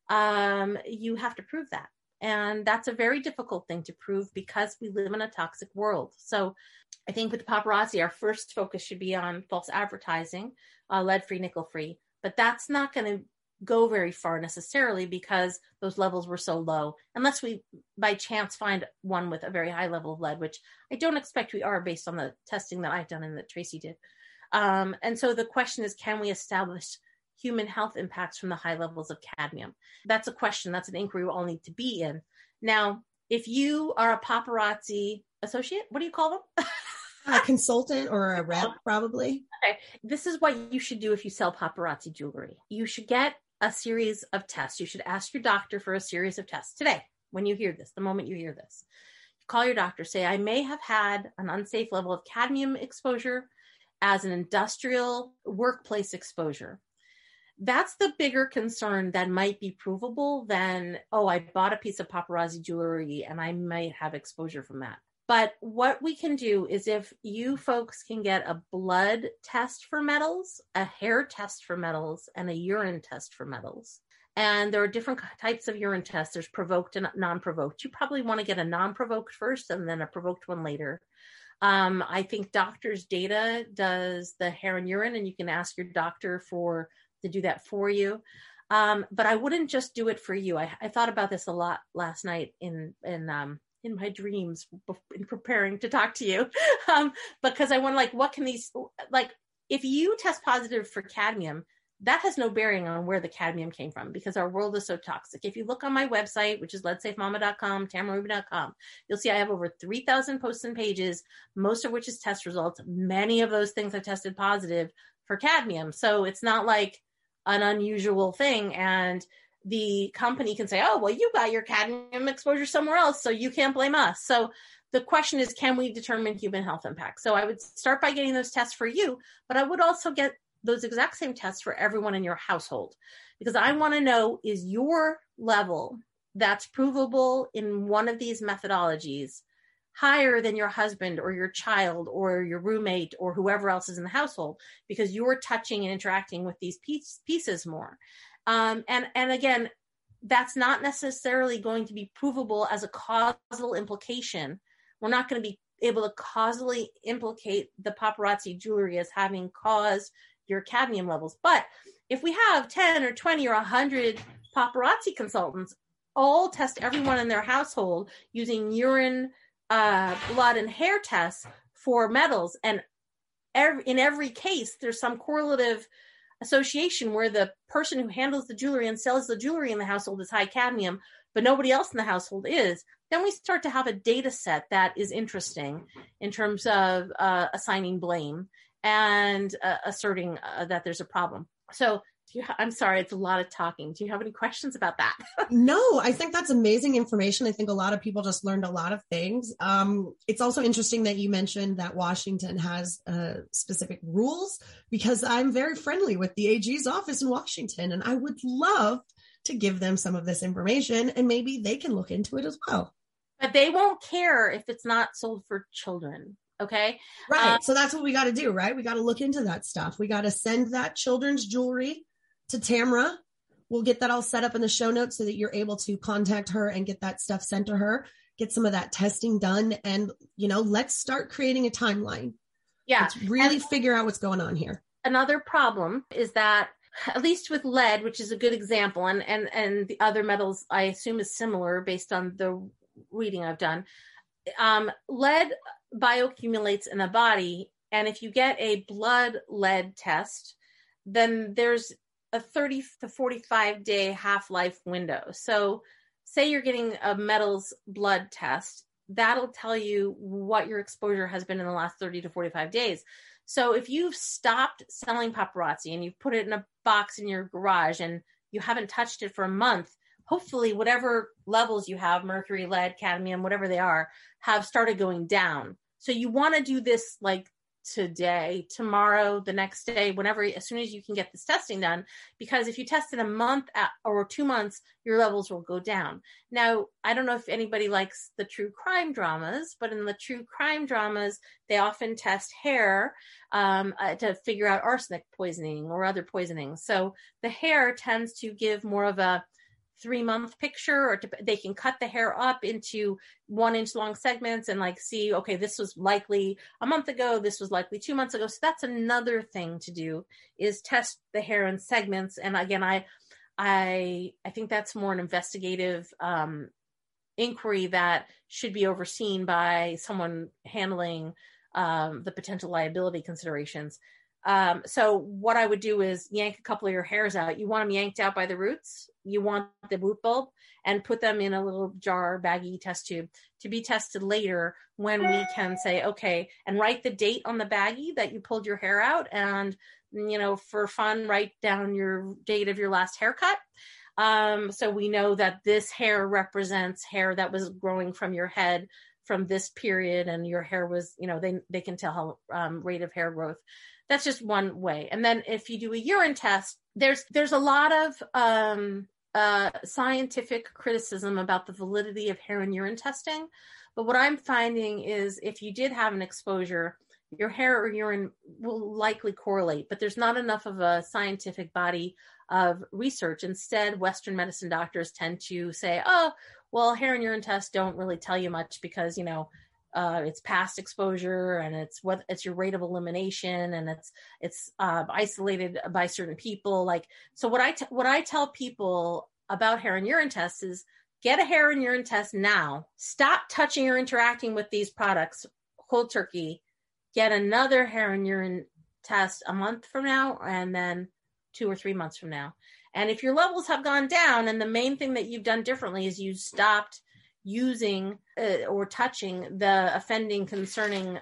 you have to prove that. And that's a very difficult thing to prove, because we live in a toxic world. So I think with the paparazzi, our first focus should be on false advertising, lead-free, nickel-free. But that's not going to go very far necessarily, because those levels were so low, unless we by chance find one with a very high level of lead, which I don't expect we are based on the testing that I've done and that Tracy did. And so the question is, can we establish human health impacts from the high levels of cadmium? That's a question. That's an inquiry we all need to be in. Now, if you are a paparazzi associate, what do you call them? A consultant or a rep, probably. Okay. This is what you should do if you sell paparazzi jewelry. You should get a series of tests. You should ask your doctor for a series of tests today. When you hear this, the moment you hear this, call your doctor, say, I may have had an unsafe level of cadmium exposure as an industrial workplace exposure. That's the bigger concern that might be provable than, oh, I bought a piece of paparazzi jewelry and I might have exposure from that. But what we can do is if you folks can get a blood test for metals, a hair test for metals, and a urine test for metals. And there are different types of urine tests. There's provoked and non-provoked. You probably want to get a non-provoked first and then a provoked one later. I think Doctors Data does the hair and urine, and you can ask your doctor to do that for you. But I wouldn't just do it for you. I thought about this a lot last night in my dreams in preparing to talk to you, because I wonder, what can these, if you test positive for cadmium, that has no bearing on where the cadmium came from because our world is so toxic. If you look on my website, which is leadsafemama.com, tamararuby.com, you'll see I have over 3,000 posts and pages, most of which is test results. Many of those things have tested positive for cadmium. So it's not like an unusual thing. And the company can say, oh, well, you got your cadmium exposure somewhere else, so you can't blame us. So the question is, can we determine human health impact? So I would start by getting those tests for you, but I would also get those exact same tests for everyone in your household, because I want to know, is your level that's provable in one of these methodologies higher than your husband or your child or your roommate or whoever else is in the household, because you're touching and interacting with these pieces more. And again, that's not necessarily going to be provable as a causal implication. We're not going to be able to causally implicate the paparazzi jewelry as having caused your cadmium levels. But if we have 10 or 20 or 100 paparazzi consultants all test everyone in their household using urine, blood, and hair tests for metals, and in every case, there's some correlative association where the person who handles the jewelry and sells the jewelry in the household is high cadmium, but nobody else in the household is, then we start to have a data set that is interesting in terms of assigning blame and asserting that there's a problem. So I'm sorry, it's a lot of talking. Do you have any questions about that? No, I think that's amazing information. I think a lot of people just learned a lot of things. It's also interesting that you mentioned that Washington has specific rules, because I'm very friendly with the AG's office in Washington, and I would love to give them some of this information, and maybe they can look into it as well. But they won't care if it's not sold for children. Okay. Right. So that's what we got to do, right? We got to look into that stuff. We got to send that children's jewelry to Tamara. We'll get that all set up in the show notes so that you're able to contact her and get that stuff sent to her, get some of that testing done. And, let's start creating a timeline. Yeah. Let's really figure out what's going on here. Another problem is that, at least with lead, which is a good example, and the other metals I assume is similar based on the reading I've done, lead bioaccumulates in the body. And if you get a blood lead test, then there's a 30 to 45 day half-life window. So say you're getting a metals blood test, that'll tell you what your exposure has been in the last 30 to 45 days. So if you've stopped selling paparazzi and you've put it in a box in your garage and you haven't touched it for a month, hopefully whatever levels you have, mercury, lead, cadmium, whatever they are, have started going down. So you want to do this like today, tomorrow, the next day, whenever, as soon as you can get this testing done, because if you test in a month or 2 months, your levels will go down. Now, I don't know if anybody likes the true crime dramas, but in the true crime dramas, they often test hair to figure out arsenic poisoning or other poisoning. So the hair tends to give more of a 3-month picture, or they can cut the hair up into 1-inch long segments and see, okay, this was likely a month ago, this was likely 2 months ago. So that's another thing to do, is test the hair in segments. And again, I think that's more an investigative inquiry that should be overseen by someone handling the potential liability considerations. So what I would do is yank a couple of your hairs out. You want them yanked out by the roots. You want the root bulb, and put them in a little jar, baggie test tube to be tested later when we can say, okay, and write the date on the baggie that you pulled your hair out. And, for fun, write down your date of your last haircut. So we know that this hair represents hair that was growing from your head from this period, and your hair was, they can tell how rate of hair growth. That's just one way. And then if you do a urine test, there's a lot of scientific criticism about the validity of hair and urine testing. But what I'm finding is if you did have an exposure, your hair or urine will likely correlate, but there's not enough of a scientific body of research. Instead, Western medicine doctors tend to say, oh, well, hair and urine tests don't really tell you much because, it's past exposure, and it's your rate of elimination, and it's isolated by certain people. So what I tell people about hair and urine tests is get a hair and urine test now. Stop touching or interacting with these products cold turkey. Get another hair and urine test a month from now, and then 2 or 3 months from now. And if your levels have gone down, and the main thing that you've done differently is you stopped using or touching the offending, concerning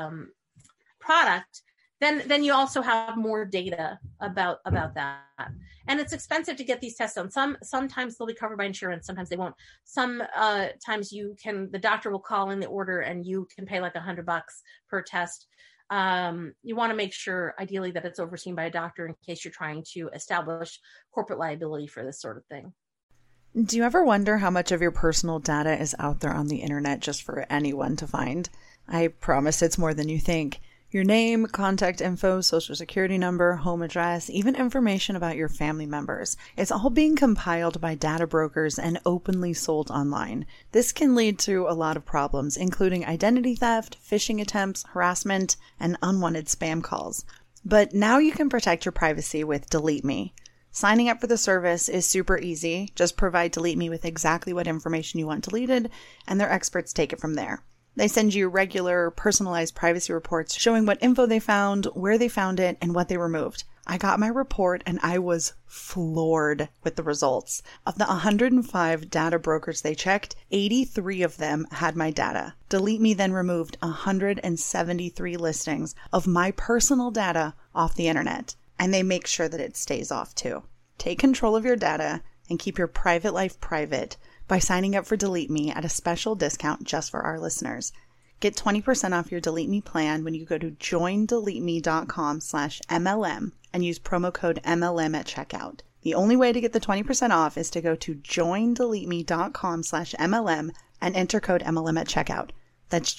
product, then you also have more data about that. And it's expensive to get these tests done. Sometimes they'll be covered by insurance, sometimes they won't. Times the doctor will call in the order and you can pay like $100 per test. You want to make sure ideally that it's overseen by a doctor in case you're trying to establish corporate liability for this sort of thing. Do you ever wonder how much of your personal data is out there on the internet just for anyone to find? I promise it's more than you think. Your name, contact info, social security number, home address, even information about your family members. It's all being compiled by data brokers and openly sold online. This can lead to a lot of problems, including identity theft, phishing attempts, harassment, and unwanted spam calls. But now you can protect your privacy with Delete Me. Signing up for the service is super easy. Just provide Delete Me with exactly what information you want deleted, and their experts take it from there. They send you regular, personalized privacy reports showing what info they found, where they found it, and what they removed. I got my report and I was floored with the results. Of the 105 data brokers they checked, 83 of them had my data. Delete Me then removed 173 listings of my personal data off the internet, and they make sure that it stays off too. Take control of your data and keep your private life private by signing up for Delete Me at a special discount just for our listeners. Get 20% off your Delete Me plan when you go to joindeleteme.com/MLM and use promo code MLM at checkout. The only way to get the 20% off is to go to joindeleteme.com/MLM and enter code MLM at checkout. That's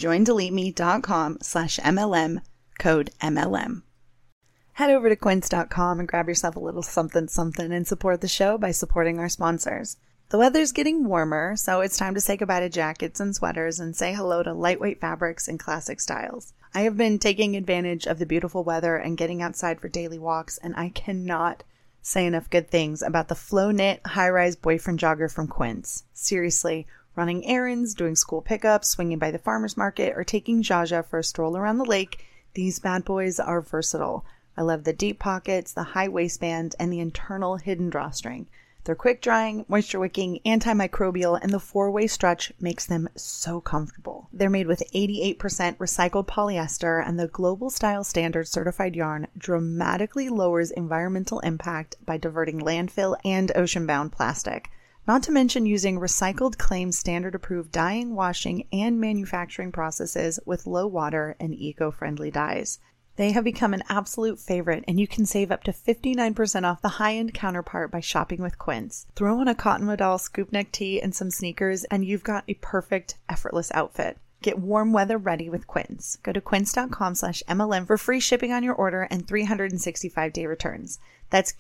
joindeleteme.com/MLM, code MLM. Head over to quince.com and grab yourself a little something and support the show by supporting our sponsors. The weather's getting warmer, so it's time to say goodbye to jackets and sweaters and say hello to lightweight fabrics and classic styles. I have been taking advantage of the beautiful weather and getting outside for daily walks, and I cannot say enough good things about the Flow Knit high-rise boyfriend jogger from Quince. Seriously, running errands, doing school pickups, swinging by the farmer's market, or taking Jaja for a stroll around the lake, these bad boys are versatile. I love the deep pockets, the high waistband, and the internal hidden drawstring. They're quick drying, moisture wicking, antimicrobial, and the 4-way stretch makes them so comfortable. They're made with 88% recycled polyester, and the Global Style Standard certified yarn dramatically lowers environmental impact by diverting landfill and ocean-bound plastic. Not to mention using recycled claim standard approved dyeing, washing, and manufacturing processes with low water and eco-friendly dyes. They have become an absolute favorite, and you can save up to 59% off the high-end counterpart by shopping with Quince. Throw on a cotton modal scoop neck tee and some sneakers, and you've got a perfect, effortless outfit. Get warm weather ready with Quince. Go to quince.com/MLM for free shipping on your order and 365-day returns. That's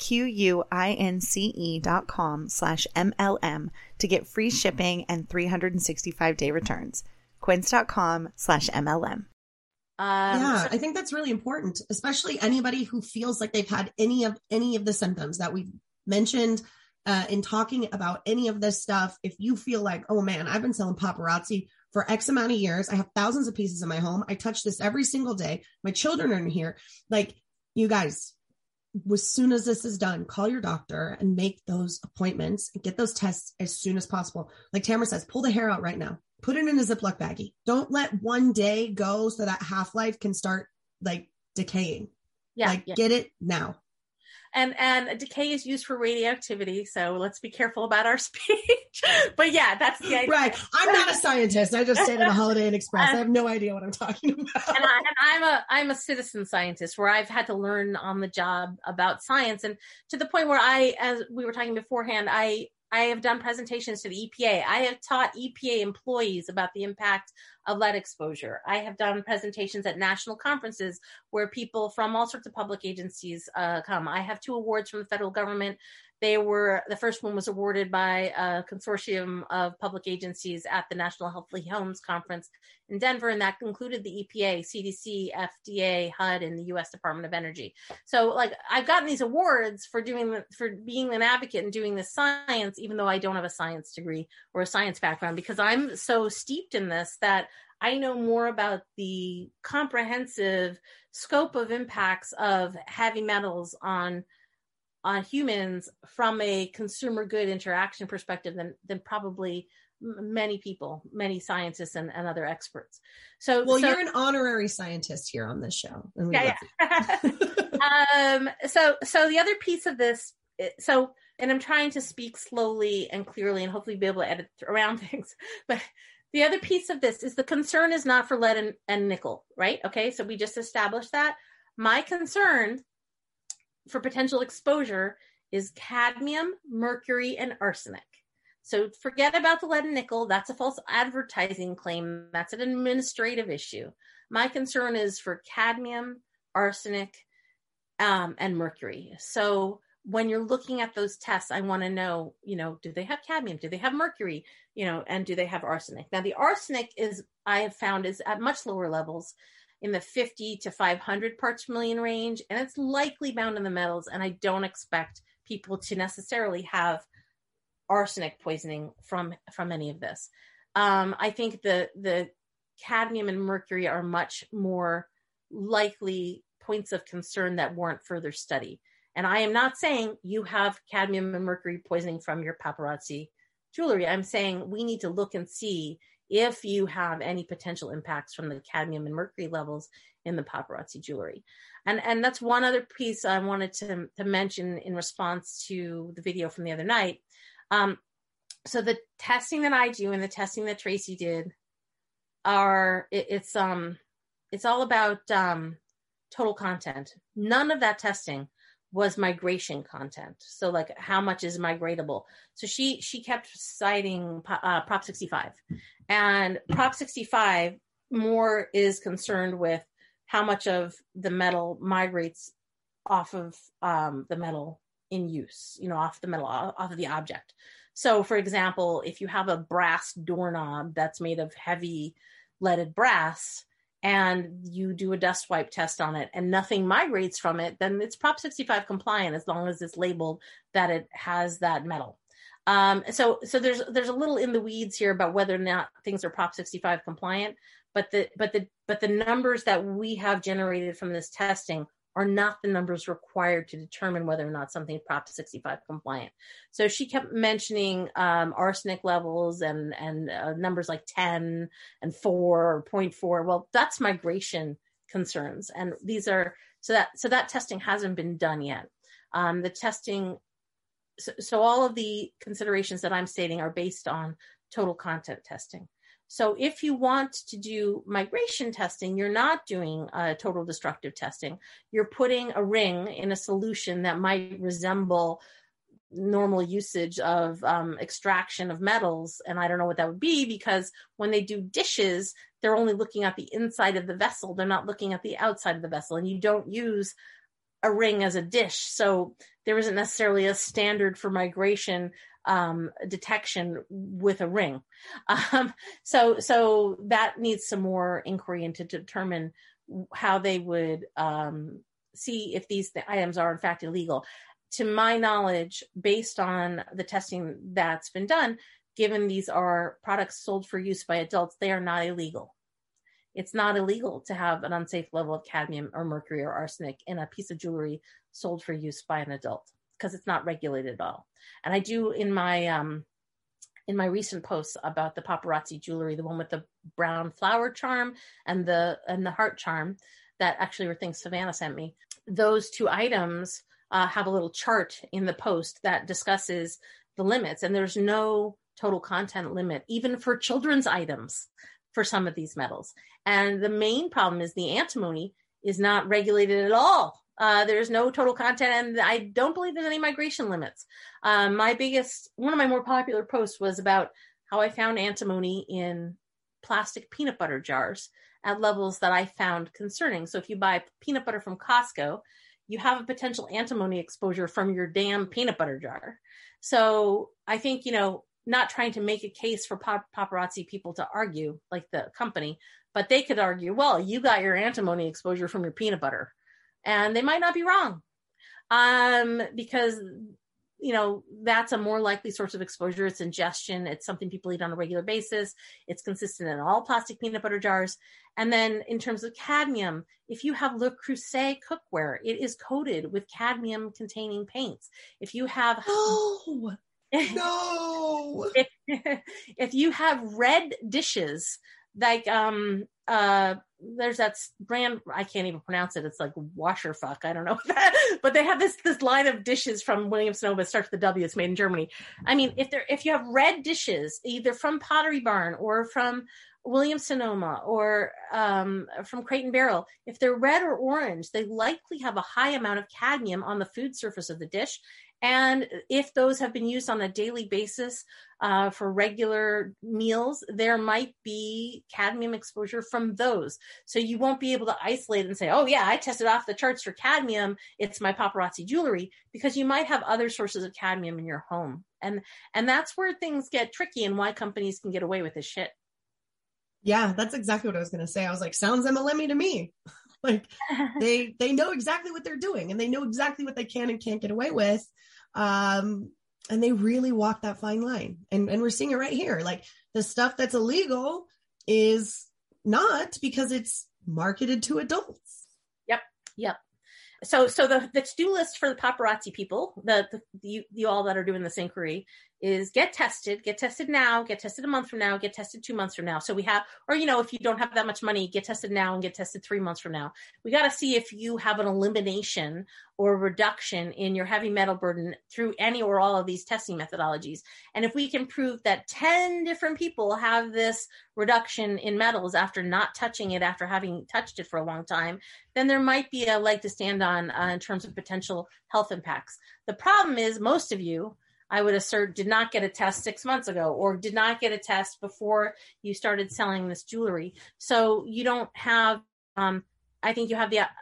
QUINCE.com/MLM to get free shipping and 365-day returns. Quince.com/MLM. Yeah, I think that's really important, especially anybody who feels like they've had any of the symptoms that we've mentioned in talking about any of this stuff. If you feel like, oh man, I've been selling paparazzi for X amount of years. I have thousands of pieces in my home. I touch this every single day. My children are in here. Like, You guys, as soon as this is done, call your doctor and make those appointments and get those tests as soon as possible. Like Tamara says, pull the hair out right now. Put it in a Ziploc baggie. Don't let one day go so that half-life can start like decaying. Yeah. Get it now. And decay is used for radioactivity, so let's be careful about our speech. But yeah, that's the idea. Right. I'm not a scientist. I just stayed at a Holiday Inn Express. I have no idea what I'm talking about. And I'm a citizen scientist where I've had to learn on the job about science, and to the point where as we were talking beforehand, I have done presentations to the EPA. I have taught EPA employees about the impact of lead exposure. I have done presentations at national conferences where people from all sorts of public agencies come. I have 2 awards from the federal government. The first one was awarded by a consortium of public agencies at the National Healthy Homes Conference in Denver, and that included the EPA, CDC, FDA, HUD, and the U.S. Department of Energy. So, like, I've gotten these awards for being an advocate and doing this science, even though I don't have a science degree or a science background, because I'm so steeped in this that I know more about the comprehensive scope of impacts of heavy metals on humans from a consumer good interaction perspective than probably many people, many scientists and other experts. So you're an honorary scientist here on this show. Yeah. So the other piece of this, and I'm trying to speak slowly and clearly and hopefully be able to edit around things, but the other piece of this is the concern is not for lead and nickel, right? Okay. So we just established that. My concern for potential exposure is cadmium, mercury, and arsenic. So forget about the lead and nickel. That's a false advertising claim. That's an administrative issue. My concern is for cadmium, arsenic, and mercury. So when you're looking at those tests, I want to know, do they have cadmium? Do they have mercury? And do they have arsenic? Now, the arsenic I have found is at much lower levels, in the 50 to 500 parts per million range, and it's likely bound in the metals, and I don't expect people to necessarily have arsenic poisoning from any of this. I think the cadmium and mercury are much more likely points of concern that warrant further study. And I am not saying you have cadmium and mercury poisoning from your paparazzi jewelry. I'm saying we need to look and see if you have any potential impacts from the cadmium and mercury levels in the paparazzi jewelry. And that's one other piece I wanted to mention in response to the video from the other night. So the testing that I do and the testing that Tracy did it's all about total content. None of that testing was migration content. So like how much is migratable? So she kept citing Prop 65, and Prop 65 more is concerned with how much of the metal migrates off of the metal in use, off of the object. So for example, if you have a brass doorknob that's made of heavy leaded brass, and you do a dust wipe test on it and nothing migrates from it, then it's Prop 65 compliant as long as it's labeled that it has that metal. So there's a little in the weeds here about whether or not things are Prop 65 compliant, but the numbers that we have generated from this testing are not the numbers required to determine whether or not something is Prop 65 compliant. So she kept mentioning arsenic levels and numbers like 10 and 4 or 0.4. Well, that's migration concerns. And these are, so that testing hasn't been done yet. The testing, so all of the considerations that I'm stating are based on total content testing. So if you want to do migration testing, you're not doing total destructive testing. You're putting a ring in a solution that might resemble normal usage of extraction of metals. And I don't know what that would be, because when they do dishes, they're only looking at the inside of the vessel. They're not looking at the outside of the vessel. And you don't use a ring as a dish. So there isn't necessarily a standard for migration detection with a ring. So that needs some more inquiry into determine how they would see if these items are in fact illegal. To my knowledge, based on the testing that's been done, given these are products sold for use by adults, they are not illegal. it's not illegal to have an unsafe level of cadmium or mercury or arsenic in a piece of jewelry sold for use by an adult, because it's not regulated at all. And I do in my recent posts about the paparazzi jewelry, the one with the brown flower charm and the heart charm that actually were things Savannah sent me. Those two items have a little chart in the post that discusses the limits, and there's no total content limit, even for children's items for some of these metals. And the main problem is the antimony is not regulated at all. There's no total content, and I don't believe there's any migration limits. One of my more popular posts was about how I found antimony in plastic peanut butter jars at levels that I found concerning. So if you buy peanut butter from Costco, you have a potential antimony exposure from your damn peanut butter jar. So I think, not trying to make a case for paparazzi people to argue, like the company, but they could argue, well, you got your antimony exposure from your peanut butter. And they might not be wrong, because, that's a more likely source of exposure. It's ingestion. It's something people eat on a regular basis. It's consistent in all plastic peanut butter jars. And then in terms of cadmium, if you have Le Creuset cookware, it is coated with cadmium containing paints. If you have... No. If you have red dishes, like there's that brand, I can't even pronounce it. It's like Washer Fuck. I don't know that, but they have this line of dishes from Williams Sonoma. It starts with a W. It's made in Germany. I mean, if you have red dishes, either from Pottery Barn or from Williams Sonoma or from Crate and Barrel, if they're red or orange, they likely have a high amount of cadmium on the food surface of the dish. And if those have been used on a daily basis for regular meals, there might be cadmium exposure from those. So you won't be able to isolate and say, oh yeah, I tested off the charts for cadmium, it's my paparazzi jewelry, because you might have other sources of cadmium in your home. And that's where things get tricky and why companies can get away with this shit. Yeah, that's exactly what I was going to say. I was like, sounds MLM to me. Like they know exactly what they're doing, and they know exactly what they can and can't get away with. And they really walk that fine line. And we're seeing it right here. Like the stuff that's illegal is not, because it's marketed to adults. Yep. So the to-do list for the paparazzi people, you all that are doing this inquiry, is get tested now, get tested a month from now, get tested 2 months from now. So we have, or, if you don't have that much money, get tested now and get tested 3 months from now. We got to see if you have an elimination or reduction in your heavy metal burden through any or all of these testing methodologies. And if we can prove that 10 different people have this reduction in metals after not touching it, after having touched it for a long time, then there might be a leg to stand on in terms of potential health impacts. The problem is most of you, I would assert, did not get a test 6 months ago, or did not get a test before you started selling this jewelry. So you don't have, I think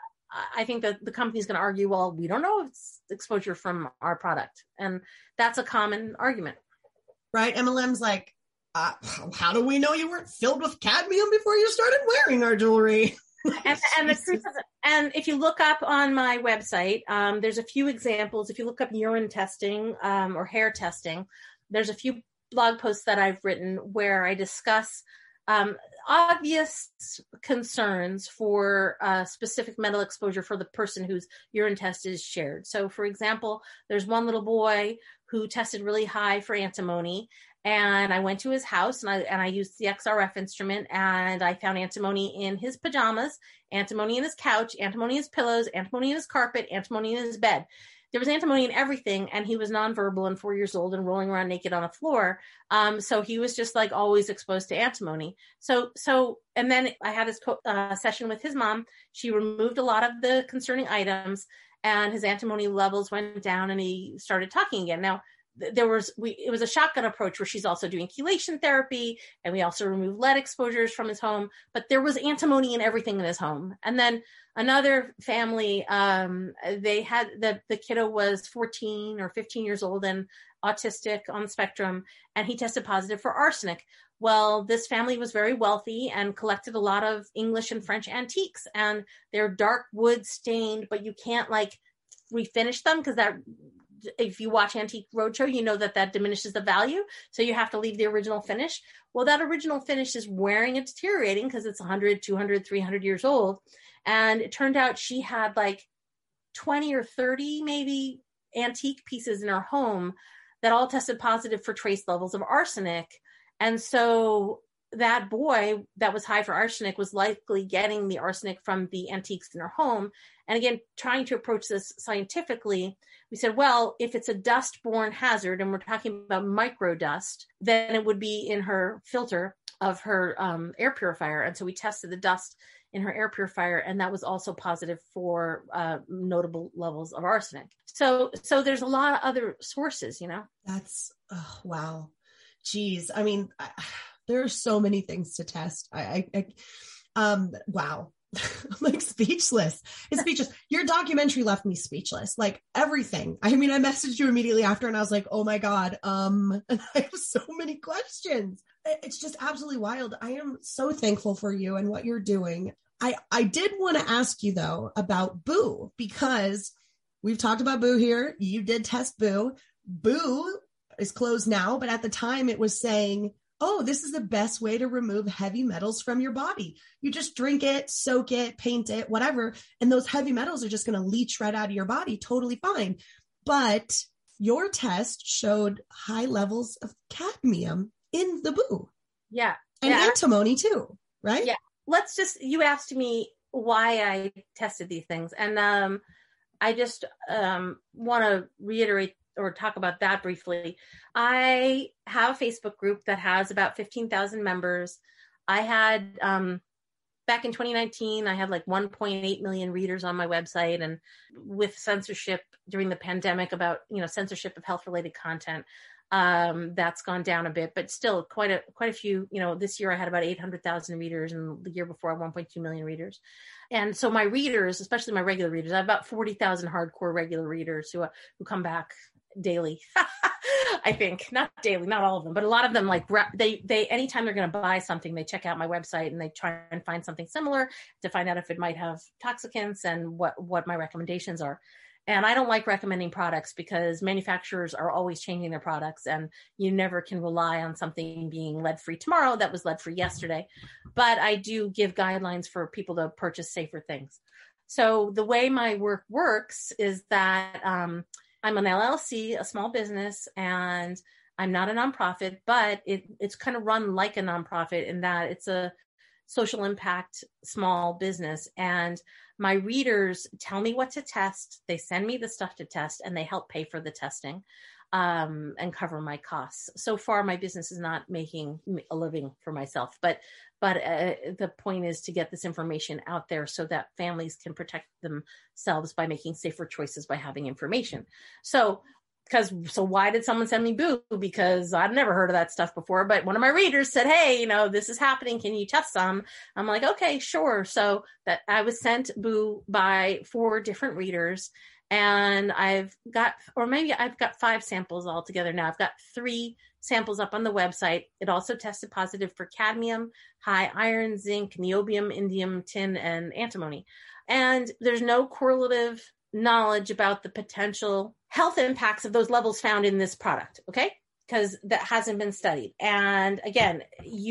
that the company's going to argue, well, we don't know if it's exposure from our product. And that's a common argument. Right. MLM's like, how do we know you weren't filled with cadmium before you started wearing our jewelry? And the truth is, and if you look up on my website, there's a few examples. If you look up urine testing or hair testing, there's a few blog posts that I've written where I discuss obvious concerns for specific metal exposure for the person whose urine test is shared. So, for example, there's one little boy who tested really high for antimony. And I went to his house and I used the XRF instrument, and I found antimony in his pajamas, antimony in his couch, antimony in his pillows, antimony in his carpet, antimony in his bed. There was antimony in everything, and he was nonverbal and 4 years old and rolling around naked on the floor. So he was just like always exposed to antimony. So, and then I had his session with his mom. She removed a lot of the concerning items, and his antimony levels went down, and he started talking again. Now, it was a shotgun approach where she's also doing chelation therapy, and we also removed lead exposures from his home, but there was antimony in everything in his home. And then another family, they had the kiddo was 14 or 15 years old and autistic on the spectrum, and he tested positive for arsenic. Well, this family was very wealthy and collected a lot of English and French antiques, and they're dark wood stained, but you can't like refinish them because that if you watch Antique Roadshow, you know that diminishes the value. So you have to leave the original finish. Well, that original finish is wearing and deteriorating because it's 100, 200, 300 years old. And it turned out she had like 20 or 30 maybe antique pieces in her home that all tested positive for trace levels of arsenic. And so that boy that was high for arsenic was likely getting the arsenic from the antiques in her home. And again, trying to approach this scientifically, we said, well, if it's a dust-borne hazard, and we're talking about micro dust, then it would be in her filter of her air purifier. And so we tested the dust in her air purifier, and that was also positive for notable levels of arsenic. So there's a lot of other sources, That's, wow. Geez. I mean, there are so many things to test. Wow. I'm like speechless. It's speechless. Your documentary left me speechless, like everything. I mean, I messaged you immediately after and I was like, oh my God. And I have so many questions. It's just absolutely wild. I am so thankful for you and what you're doing. I did want to ask you though about Boo, because we've talked about Boo here. You did test Boo. Boo is closed now, but at the time it was saying, oh, this is the best way to remove heavy metals from your body. You just drink it, soak it, paint it, whatever. And those heavy metals are just going to leach right out of your body. Totally fine. But your test showed high levels of cadmium in the Boo. Yeah. And antimony too, right? Yeah. You asked me why I tested these things. And I just want to reiterate or talk about that briefly. I have a Facebook group that has about 15,000 members. I had, back in 2019, I had like 1.8 million readers on my website, and with censorship during the pandemic about, censorship of health related content, that's gone down a bit, but still quite a few, this year I had about 800,000 readers, and the year before 1.2 million readers. And so my readers, especially my regular readers, I have about 40,000 hardcore regular readers who come back daily. I think not daily, not all of them, but a lot of them, like they anytime they're going to buy something, they check out my website and they try and find something similar to find out if it might have toxicants and what my recommendations are. And I don't like recommending products because manufacturers are always changing their products, and you never can rely on something being lead-free tomorrow that was lead-free yesterday. But I do give guidelines for people to purchase safer things. So the way my work works is that I'm an LLC, a small business, and I'm not a nonprofit, but it's kind of run like a nonprofit in that it's a social impact small business. And my readers tell me what to test. They send me the stuff to test, and they help pay for the testing and cover my costs. So far, my business is not making a living for myself, but the point is to get this information out there so that families can protect themselves by making safer choices by having information. So why did someone send me Boo? Because I'd never heard of that stuff before, but one of my readers said, hey, this is happening. Can you test some? I'm like, okay, sure. So that I was sent Boo by 4 different readers, and I've got 5 samples altogether now. I've got 3 samples up on the website. It also tested positive for cadmium, high iron, zinc, niobium, indium, tin, and antimony. And there's no correlative knowledge about the potential health impacts of those levels found in this product, okay? Because that hasn't been studied. And again,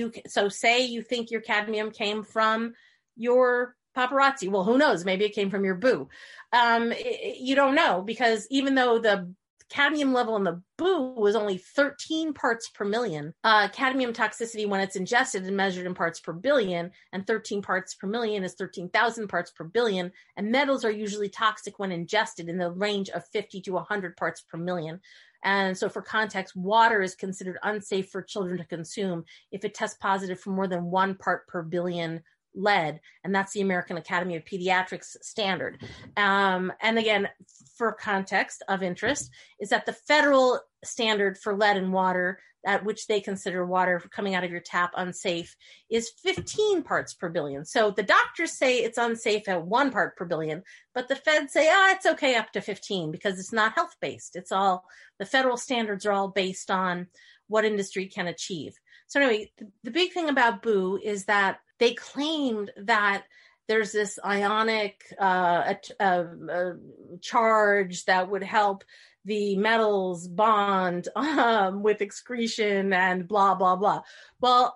say you think your cadmium came from your paparazzi. Well, who knows? Maybe it came from your Boo. You don't know, because even though the cadmium level in the Boo was only 13 parts per million, cadmium toxicity when it's ingested and measured in parts per billion, and 13 parts per million is 13,000 parts per billion, and metals are usually toxic when ingested in the range of 50 to 100 parts per million. And so for context, water is considered unsafe for children to consume if it tests positive for more than 1 part per billion lead, and that's the American Academy of Pediatrics standard. And again, for context of interest, is that the federal standard for lead in water, at which they consider water coming out of your tap unsafe, is 15 parts per billion. So the doctors say it's unsafe at 1 part per billion, but the feds say, it's okay up to 15 because it's not health-based. The federal standards are all based on what industry can achieve. So anyway, the big thing about Boo is that they claimed that there's this ionic charge that would help the metals bond with excretion and blah blah blah. Well,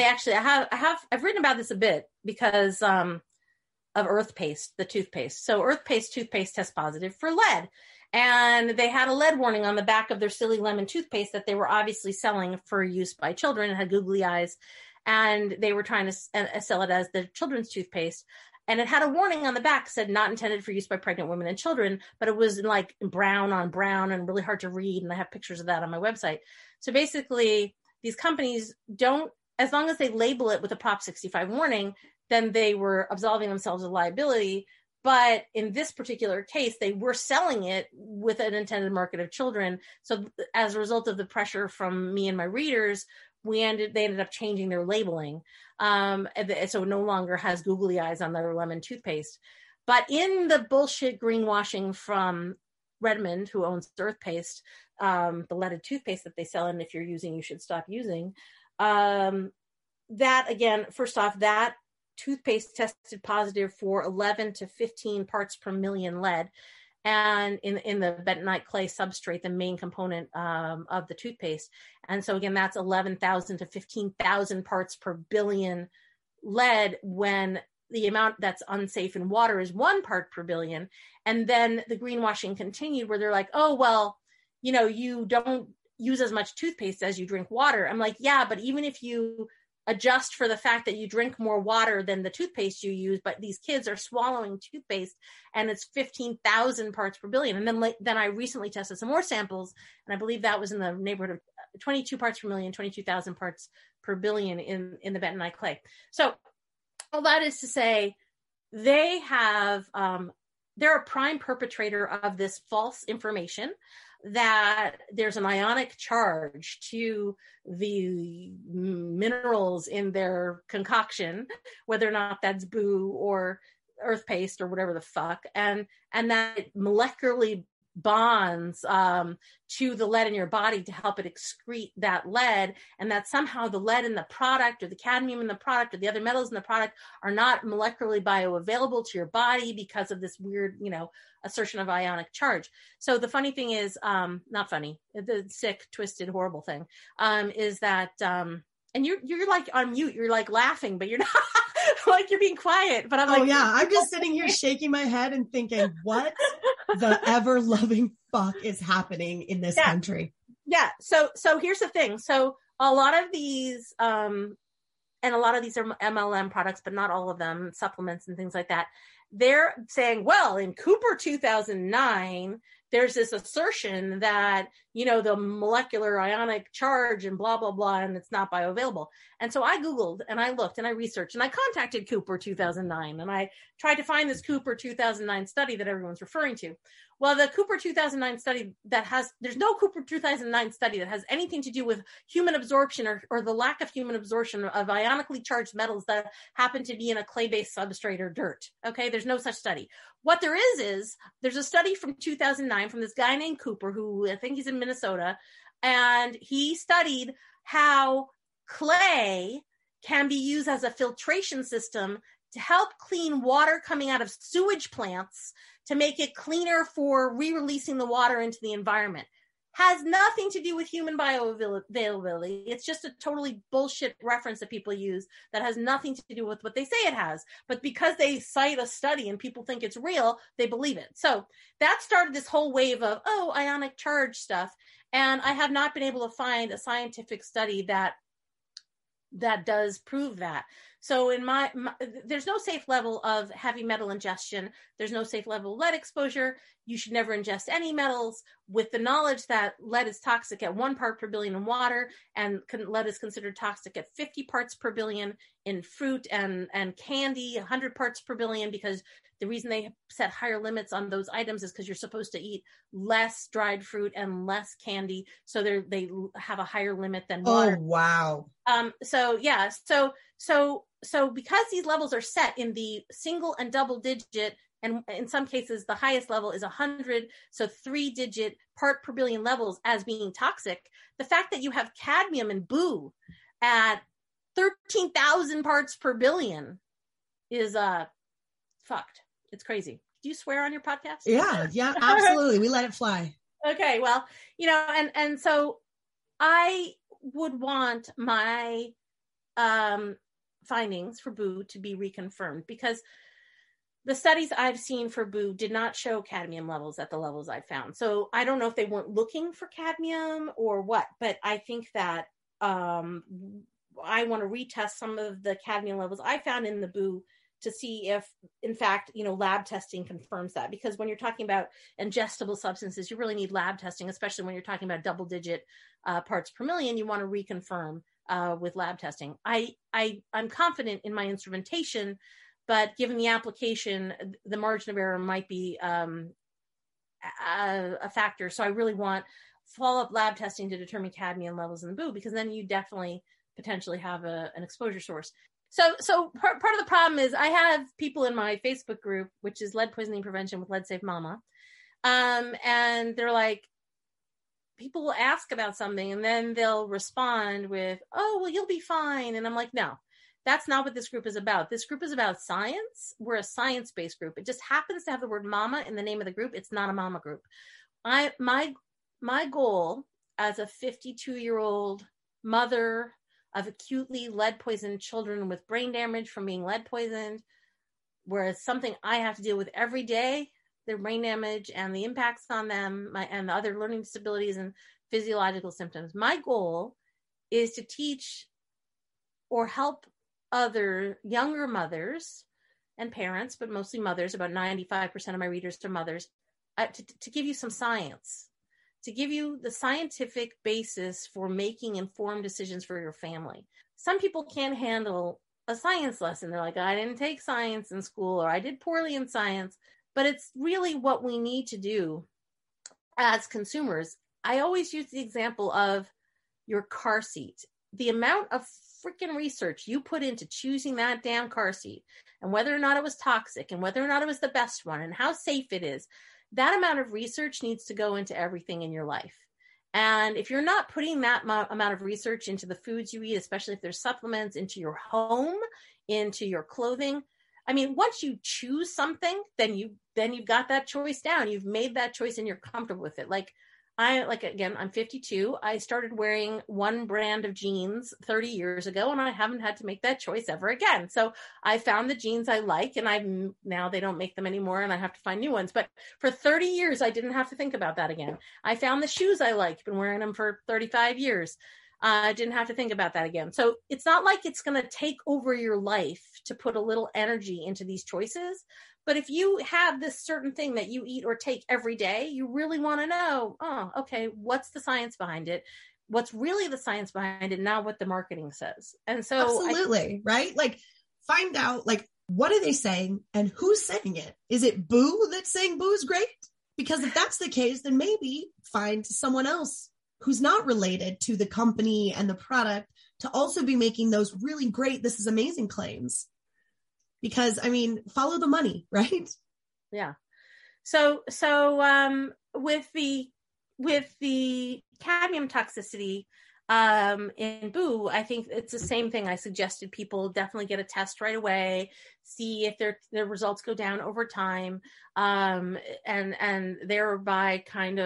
I've written about this a bit because of Earth Paste, the toothpaste. So Earth Paste toothpaste tests positive for lead, and they had a lead warning on the back of their Silly Lemon toothpaste that they were obviously selling for use by children. It had googly eyes, and they were trying to sell it as the children's toothpaste. And it had a warning on the back, said not intended for use by pregnant women and children, but it was like brown on brown and really hard to read. And I have pictures of that on my website. So basically, these companies don't, as long as they label it with a Prop 65 warning, then they were absolving themselves of liability. But in this particular case, they were selling it with an intended market of children. So as a result of the pressure from me and my readers, they ended up changing their labeling. So it no longer has googly eyes on their lemon toothpaste. But in the bullshit greenwashing from Redmond, who owns Earth Paste, the leaded toothpaste that they sell, and if you're using, you should stop using. That again, first off, that toothpaste tested positive for 11 to 15 parts per million lead. And in the bentonite clay substrate, the main component of the toothpaste. And so again, that's 11,000 to 15,000 parts per billion lead, when the amount that's unsafe in water is 1 part per billion. And then the greenwashing continued, where they're like, oh, well, you don't use as much toothpaste as you drink water. I'm like, yeah, but even if you adjust for the fact that you drink more water than the toothpaste you use, but these kids are swallowing toothpaste and it's 15,000 parts per billion. And then I recently tested some more samples, and I believe that was in the neighborhood of 22 parts per million, 22,000 parts per billion in the bentonite clay. So all that is to say, they're a prime perpetrator of this false information that there's an ionic charge to the minerals in their concoction, whether or not that's Boo or Earth Paste or whatever the fuck, and that it molecularly bonds to the lead in your body to help it excrete that lead, and that somehow the lead in the product or the cadmium in the product or the other metals in the product are not molecularly bioavailable to your body because of this weird, assertion of ionic charge. So the funny thing is, not funny, the sick, twisted, horrible thing, is that, and you're like on mute, you're like laughing, but you're not like you're being quiet, but I'm like, oh yeah, I'm just sitting here shaking my head and thinking, what the ever loving fuck is happening in this country? Yeah. So here's the thing. So a lot of these, and a lot of these are MLM products, but not all of them, supplements and things like that. They're saying, well, in Cooper 2009, there's this assertion that, the molecular ionic charge and blah, blah, blah, and it's not bioavailable. And so I Googled and I looked and I researched and I contacted Cooper 2009 and I tried to find this Cooper 2009 study that everyone's referring to. Well, the Cooper 2009 study there's no Cooper 2009 study that has anything to do with human absorption or the lack of human absorption of ionically charged metals that happen to be in a clay-based substrate or dirt. Okay, there's no such study. What there is there's a study from 2009 from this guy named Cooper, who I think he's in Minnesota, and he studied how clay can be used as a filtration system to help clean water coming out of sewage plants to make it cleaner for re-releasing the water into the environment. Has nothing to do with human bioavailability. It's just a totally bullshit reference that people use that has nothing to do with what they say it has. But because they cite a study and people think it's real, they believe it. So that started this whole wave of, ionic charge stuff. And I have not been able to find a scientific study that does prove that. So in there's no safe level of heavy metal ingestion. There's no safe level of lead exposure. You should never ingest any metals, with the knowledge that lead is toxic at 1 part per billion in water, and lead is considered toxic at 50 parts per billion in fruit and candy, 100 parts per billion, because the reason they set higher limits on those items is because you're supposed to eat less dried fruit and less candy. So they have a higher limit than water. Oh, wow. So because these levels are set in the single and double digit, and in some cases the highest level is 100, so 3-digit part per billion levels as being toxic, the fact that you have cadmium and Boo at 13,000 parts per billion is fucked. It's crazy. Do you swear on your podcast? Yeah, absolutely. We let it fly. Okay, well, and so I would want my findings for Boo to be reconfirmed, because the studies I've seen for Boo did not show cadmium levels at the levels I found. So I don't know if they weren't looking for cadmium or what, but I think that I want to retest some of the cadmium levels I found in the Boo to see if, in fact, lab testing confirms that. Because when you're talking about ingestible substances, you really need lab testing, especially when you're talking about double-digit parts per million. You want to reconfirm with lab testing. I'm confident in my instrumentation, but given the application, the margin of error might be a factor. So I really want follow-up lab testing to determine cadmium levels in the Boo, because then you definitely potentially have an exposure source. So part of the problem is I have people in my Facebook group, which is Lead Poisoning Prevention with Lead Safe Mama. And they're like, people will ask about something and then they'll respond with, oh, well, you'll be fine. And I'm like, no, that's not what this group is about. This group is about science. We're a science-based group. It just happens to have the word mama in the name of the group. It's not a mama group. My goal as a 52-year-old mother of acutely lead poisoned children with brain damage from being lead poisoned, whereas something I have to deal with every day, their brain damage and the impacts on them, and the other learning disabilities and physiological symptoms. My goal is to teach or help other younger mothers and parents, but mostly mothers, about 95% of my readers are mothers, to give you some science, to give you the scientific basis for making informed decisions for your family. Some people can't handle a science lesson. They're like, I didn't take science in school, or I did poorly in science. But it's really what we need to do as consumers. I always use the example of your car seat. The amount of freaking research you put into choosing that damn car seat, and whether or not it was toxic, and whether or not it was the best one, and how safe it is, that amount of research needs to go into everything in your life. And if you're not putting that amount of research into the foods you eat, especially if there's supplements, into your home, into your clothing, I mean, once you choose something, then you've got that choice down. You've made that choice and you're comfortable with it. I'm 52. I started wearing one brand of jeans 30 years ago, and I haven't had to make that choice ever again. So I found the jeans I like, and now they don't make them anymore, and I have to find new ones. But for 30 years, I didn't have to think about that again. I found the shoes I like, been wearing them for 35 years. I didn't have to think about that again. So it's not like it's going to take over your life to put a little energy into these choices. But if you have this certain thing that you eat or take every day, you really want to know, oh, okay, what's the science behind it? What's really the science behind it, not what the marketing says. And so absolutely, right? Like, find out, like, what are they saying and who's saying it? Is it Boo that's saying Boo is great? Because if that's the case, then maybe find someone else who's not related to the company and the product to also be making those really great, this is amazing claims. Because, I mean, follow the money, right? Yeah. So with the cadmium toxicity in Boo, I think it's the same thing. I suggested people definitely get a test right away, see if their results go down over time, and thereby kind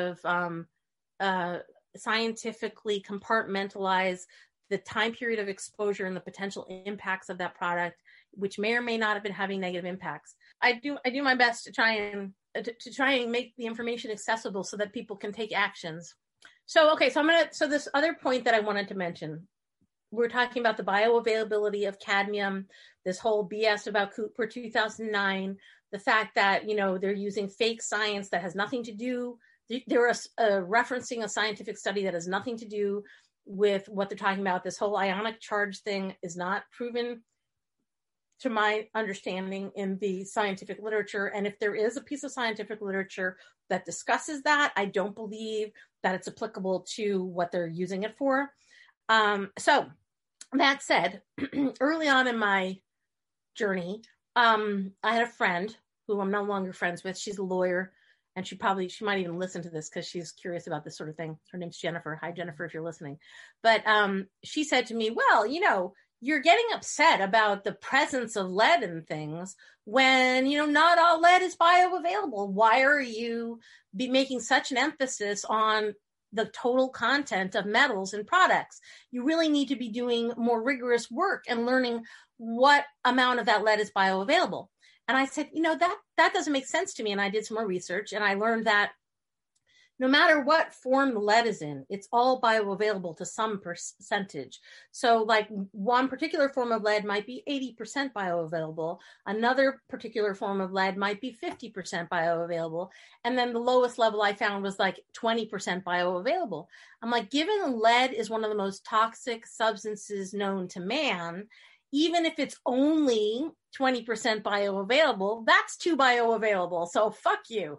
of scientifically compartmentalize the time period of exposure and the potential impacts of that product, which may or may not have been having negative impacts. I do my best to try and make the information accessible so that people can take actions. So this other point that I wanted to mention, we're talking about the bioavailability of cadmium, this whole BS about Cooper 2009, the fact that, they're using fake science that has nothing to do. They're referencing a scientific study that has nothing to do with what they're talking about. This whole ionic charge thing is not proven, to my understanding, in the scientific literature. And if there is a piece of scientific literature that discusses that, I don't believe that it's applicable to what they're using it for. So that said, early on in my journey, I had a friend who I'm no longer friends with. She's a lawyer, and she might even listen to this because she's curious about this sort of thing. Her name's Jennifer. Hi, Jennifer, if you're listening. But she said to me, well, you're getting upset about the presence of lead in things when, not all lead is bioavailable. Why are you making such an emphasis on the total content of metals in products? You really need to be doing more rigorous work and learning what amount of that lead is bioavailable. And I said, that doesn't make sense to me. And I did some more research, and I learned that no matter what form the lead is in, it's all bioavailable to some percentage. So like one particular form of lead might be 80% bioavailable. Another particular form of lead might be 50% bioavailable. And then the lowest level I found was like 20% bioavailable. I'm like, given lead is one of the most toxic substances known to man, even if it's only 20% bioavailable, that's too bioavailable. So fuck you.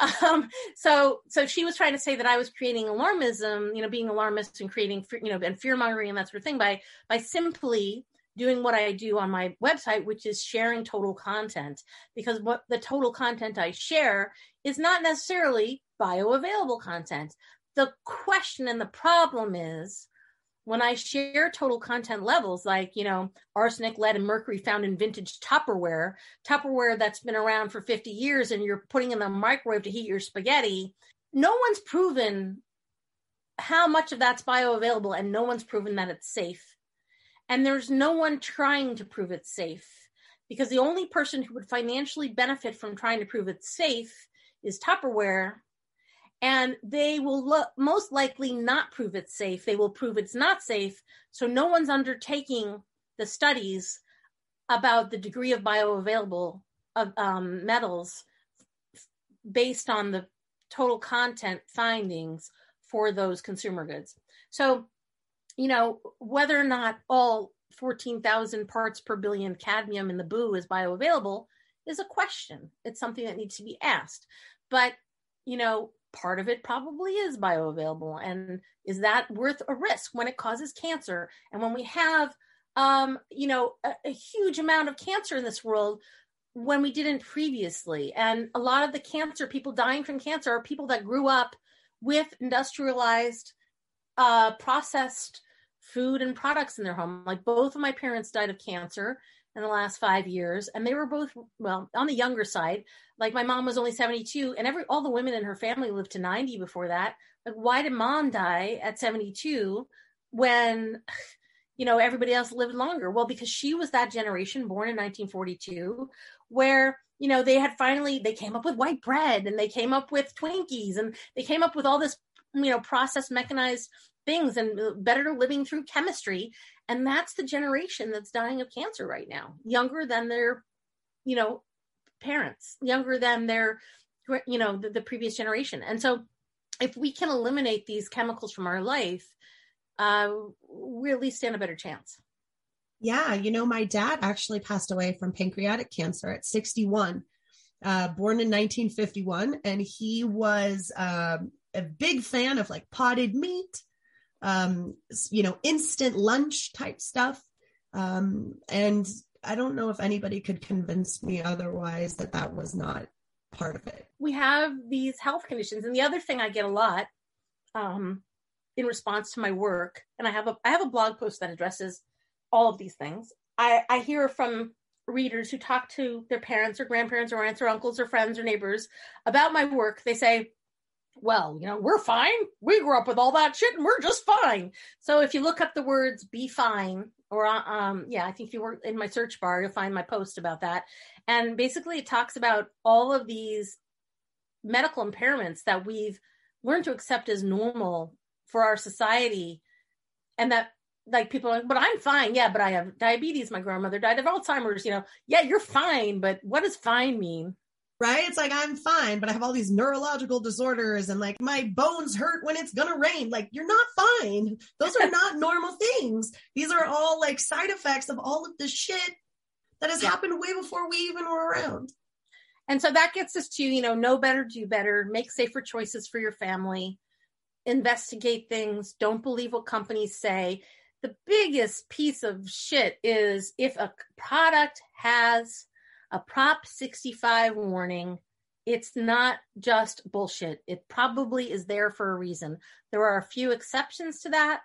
So she was trying to say that I was creating alarmism, being alarmist and creating, and fear mongering and that sort of thing by simply doing what I do on my website, which is sharing total content, because what the total content I share is not necessarily bioavailable content. The question and the problem is, when I share total content levels, like, arsenic, lead, and mercury found in vintage Tupperware that's been around for 50 years, and you're putting in the microwave to heat your spaghetti, no one's proven how much of that's bioavailable, and no one's proven that it's safe. And there's no one trying to prove it's safe, because the only person who would financially benefit from trying to prove it's safe is Tupperware. And they will most likely not prove it's safe. They will prove it's not safe. So no one's undertaking the studies about the degree of bioavailable of metals based on the total content findings for those consumer goods. So, whether or not all 14,000 parts per billion cadmium in the boo is bioavailable is a question. It's something that needs to be asked. But, part of it probably is bioavailable. And is that worth a risk when it causes cancer? And when we have, a huge amount of cancer in this world when we didn't previously. And a lot of the cancer, people dying from cancer, are people that grew up with industrialized, processed food and products in their home. Like both of my parents died of cancer in the last 5 years. And they were both, on the younger side. Like my mom was only 72, and all the women in her family lived to 90 before that. Like, why did mom die at 72 when, everybody else lived longer? Well, because she was that generation born in 1942 where, they came up with white bread, and they came up with Twinkies, and they came up with all this, processed mechanized things and better living through chemistry. And that's the generation that's dying of cancer right now, younger than their, parents, younger than their, the previous generation. And so if we can eliminate these chemicals from our life, we at least stand a better chance. Yeah. My dad actually passed away from pancreatic cancer at 61, born in 1951. And he was a big fan of like potted meat, instant lunch type stuff. And I don't know if anybody could convince me otherwise that was not part of it. We have these health conditions. And the other thing I get a lot, in response to my work, and I have a blog post that addresses all of these things. I hear from readers who talk to their parents or grandparents or aunts or uncles or friends or neighbors about my work. They say, well, we're fine. We grew up with all that shit and we're just fine. So if you look up the words "be fine," or I think if you were in my search bar, you'll find my post about that. And basically it talks about all of these medical impairments that we've learned to accept as normal for our society. And that, like, people are like, but I'm fine. Yeah, but I have diabetes. My grandmother died of Alzheimer's. Yeah, you're fine. But what does fine mean? Right? It's like, I'm fine, but I have all these neurological disorders, and like my bones hurt when it's gonna rain. Like, you're not fine. Those are not normal things. These are all like side effects of all of this shit that has happened way before we even were around. And so that gets us to, know better, do better, make safer choices for your family, investigate things, don't believe what companies say. The biggest piece of shit is if a product has a Prop 65 warning, it's not just bullshit. It probably is there for a reason. There are a few exceptions to that,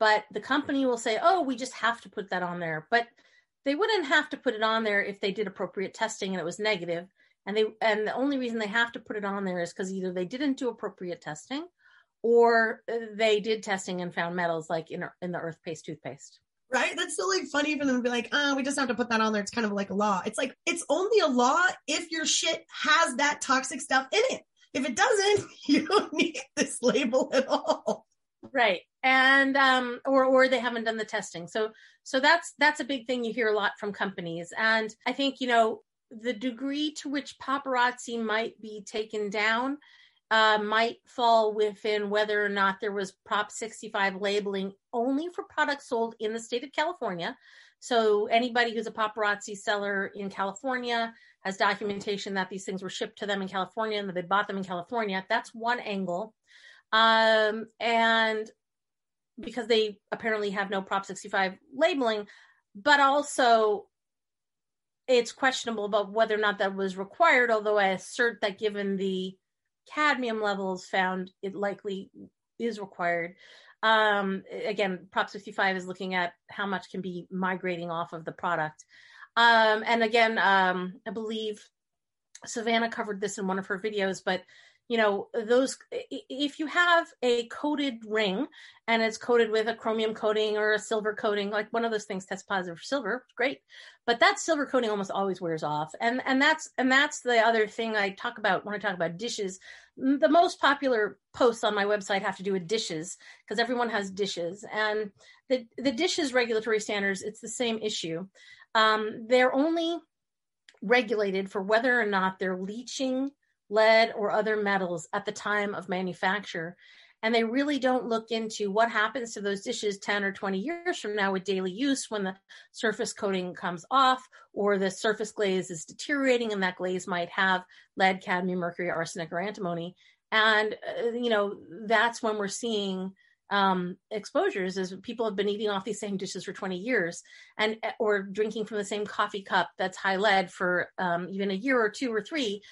but the company will say, oh, we just have to put that on there. But they wouldn't have to put it on there if they did appropriate testing and it was negative. And the only reason they have to put it on there is because either they didn't do appropriate testing or they did testing and found metals like in the Earthpaste toothpaste. Right? That's so like funny for them to be like, we just have to put that on there. It's kind of like a law. It's like, it's only a law if your shit has that toxic stuff in it. If it doesn't, you don't need this label at all. Right. And, or they haven't done the testing. So that's a big thing you hear a lot from companies. And I think, the degree to which paparazzi might be taken down might fall within whether or not there was Prop 65 labeling only for products sold in the state of California. So anybody who's a paparazzi seller in California has documentation that these things were shipped to them in California and that they bought them in California. That's one angle. And because they apparently have no Prop 65 labeling, but also it's questionable about whether or not that was required, although I assert that given the cadmium levels found, it likely is required. Again, Prop 65 is looking at how much can be migrating off of the product. And again, I believe Savannah covered this in one of her videos, but those, if you have a coated ring and it's coated with a chromium coating or a silver coating, like one of those things tests positive for silver, great. But that silver coating almost always wears off. And that's the other thing I talk about when I talk about dishes. The most popular posts on my website have to do with dishes because everyone has dishes, and the dishes regulatory standards, it's the same issue. They're only regulated for whether or not they're leaching lead or other metals at the time of manufacture. And they really don't look into what happens to those dishes 10 or 20 years from now with daily use when the surface coating comes off or the surface glaze is deteriorating and that glaze might have lead, cadmium, mercury, arsenic, or antimony. And, that's when we're seeing exposures is people have been eating off these same dishes for 20 years or drinking from the same coffee cup that's high lead for even a year or 2 or 3.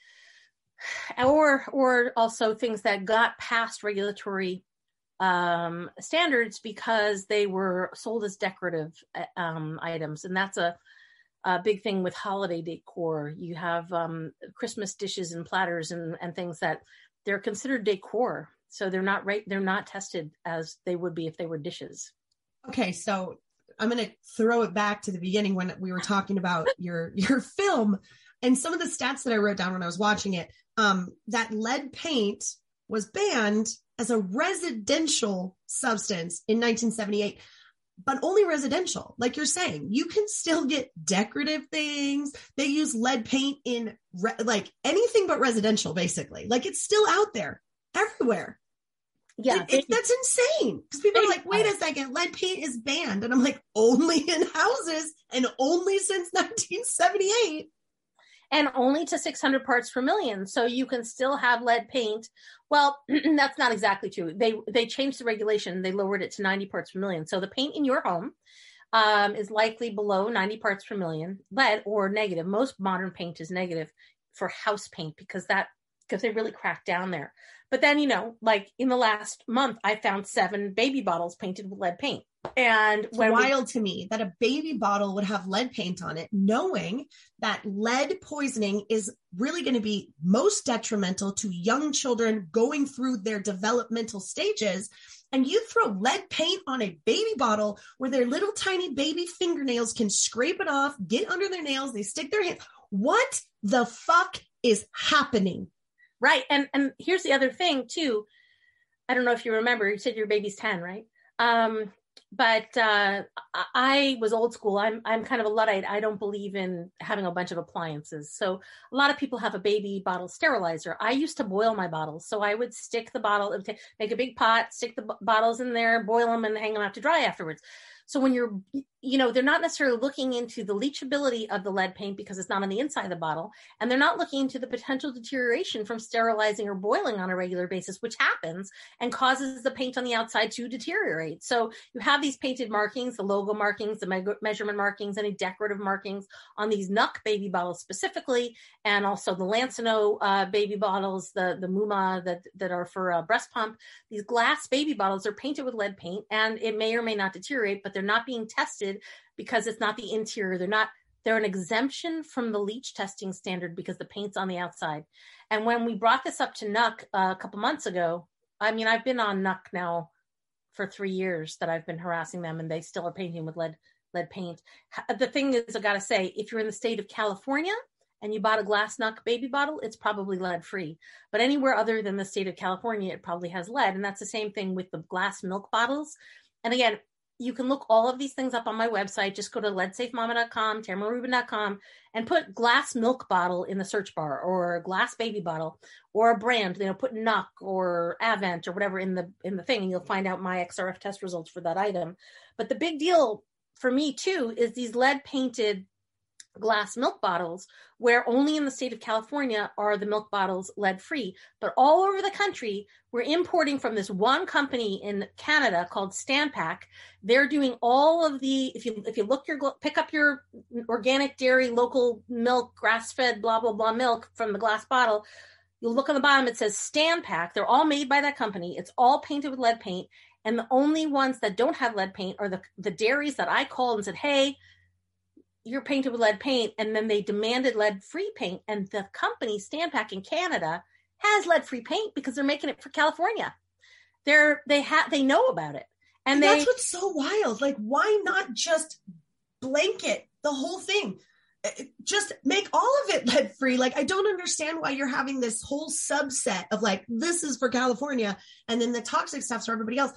Or also things that got past regulatory standards because they were sold as decorative items. And that's a big thing with holiday decor. You have Christmas dishes and platters and things that they're considered decor. So they're not tested as they would be if they were dishes. Okay, so I'm going to throw it back to the beginning when we were talking about your film and some of the stats that I wrote down when I was watching it. That lead paint was banned as a residential substance in 1978, but only residential. Like you're saying, you can still get decorative things. They use lead paint in like anything but residential, basically. Like it's still out there everywhere. Yeah, that's insane. Because people are like, wait a second, lead paint is banned. And I'm like, only in houses and only since 1978. And only to 600 parts per million. So you can still have lead paint. Well, that's not exactly true. They changed the regulation. They lowered it to 90 parts per million. So the paint in your home is likely below 90 parts per million, lead or negative. Most modern paint is negative for house paint because they really cracked down there. But then, like in the last month, I found 7 baby bottles painted with lead paint. And it's wild to me that a baby bottle would have lead paint on it, knowing that lead poisoning is really going to be most detrimental to young children going through their developmental stages. And you throw lead paint on a baby bottle where their little tiny baby fingernails can scrape it off, get under their nails, they stick their hands. What the fuck is happening? Right. And here's the other thing too. I don't know if you remember, you said your baby's 10, right? But I was old school. I'm kind of a Luddite. I don't believe in having a bunch of appliances. So a lot of people have a baby bottle sterilizer. I used to boil my bottles. So I would stick the bottle, make a big pot, stick the bottles in there, boil them and hang them out to dry afterwards. So when you're, they're not necessarily looking into the leachability of the lead paint because it's not on the inside of the bottle. And they're not looking into the potential deterioration from sterilizing or boiling on a regular basis, which happens and causes the paint on the outside to deteriorate. So you have these painted markings, the logo markings, the measurement markings, any decorative markings on these Nuck baby bottles specifically, and also the Lansino baby bottles, the Muma that are for breast pump. These glass baby bottles are painted with lead paint, and it may or may not deteriorate, but they're not being tested because it's not the interior. They're an exemption from the leach testing standard because the paint's on the outside. And when we brought this up to Nuck a couple months ago, I've been on Nuck now for 3 years that I've been harassing them, and they still are painting with lead paint. The thing is, I gotta say, if you're in the state of California and you bought a glass Nuck baby bottle, it's probably lead free. But anywhere other than the state of California, it probably has lead. And that's the same thing with the glass milk bottles. And again, you can look all of these things up on my website. Just go to leadsafemama.com, TamaraRubin.com, and put glass milk bottle in the search bar, or glass baby bottle, or a brand, put Nuck or Avent or whatever in the thing, and you'll find out my XRF test results for that item. But the big deal for me too is these lead painted glass milk bottles, where only in the state of California are the milk bottles lead free, but all over the country we're importing from this one company in Canada called Stanpak. They're doing all of the, if you pick up your organic dairy local milk, grass-fed blah blah blah milk from the glass bottle, you'll look on the bottom, it says Stanpak. They're all made by that company. It's all painted with lead paint, and the only ones that don't have lead paint are the dairies that I called and said, hey, you're painted with lead paint, and then they demanded lead-free paint. And the company, Stanpak in Canada, has lead-free paint because they're making it for California. They know about it. And that's what's so wild. Like, why not just blanket the whole thing? Just make all of it lead-free. Like, I don't understand why you're having this whole subset of like, this is for California, and then the toxic stuff's for everybody else.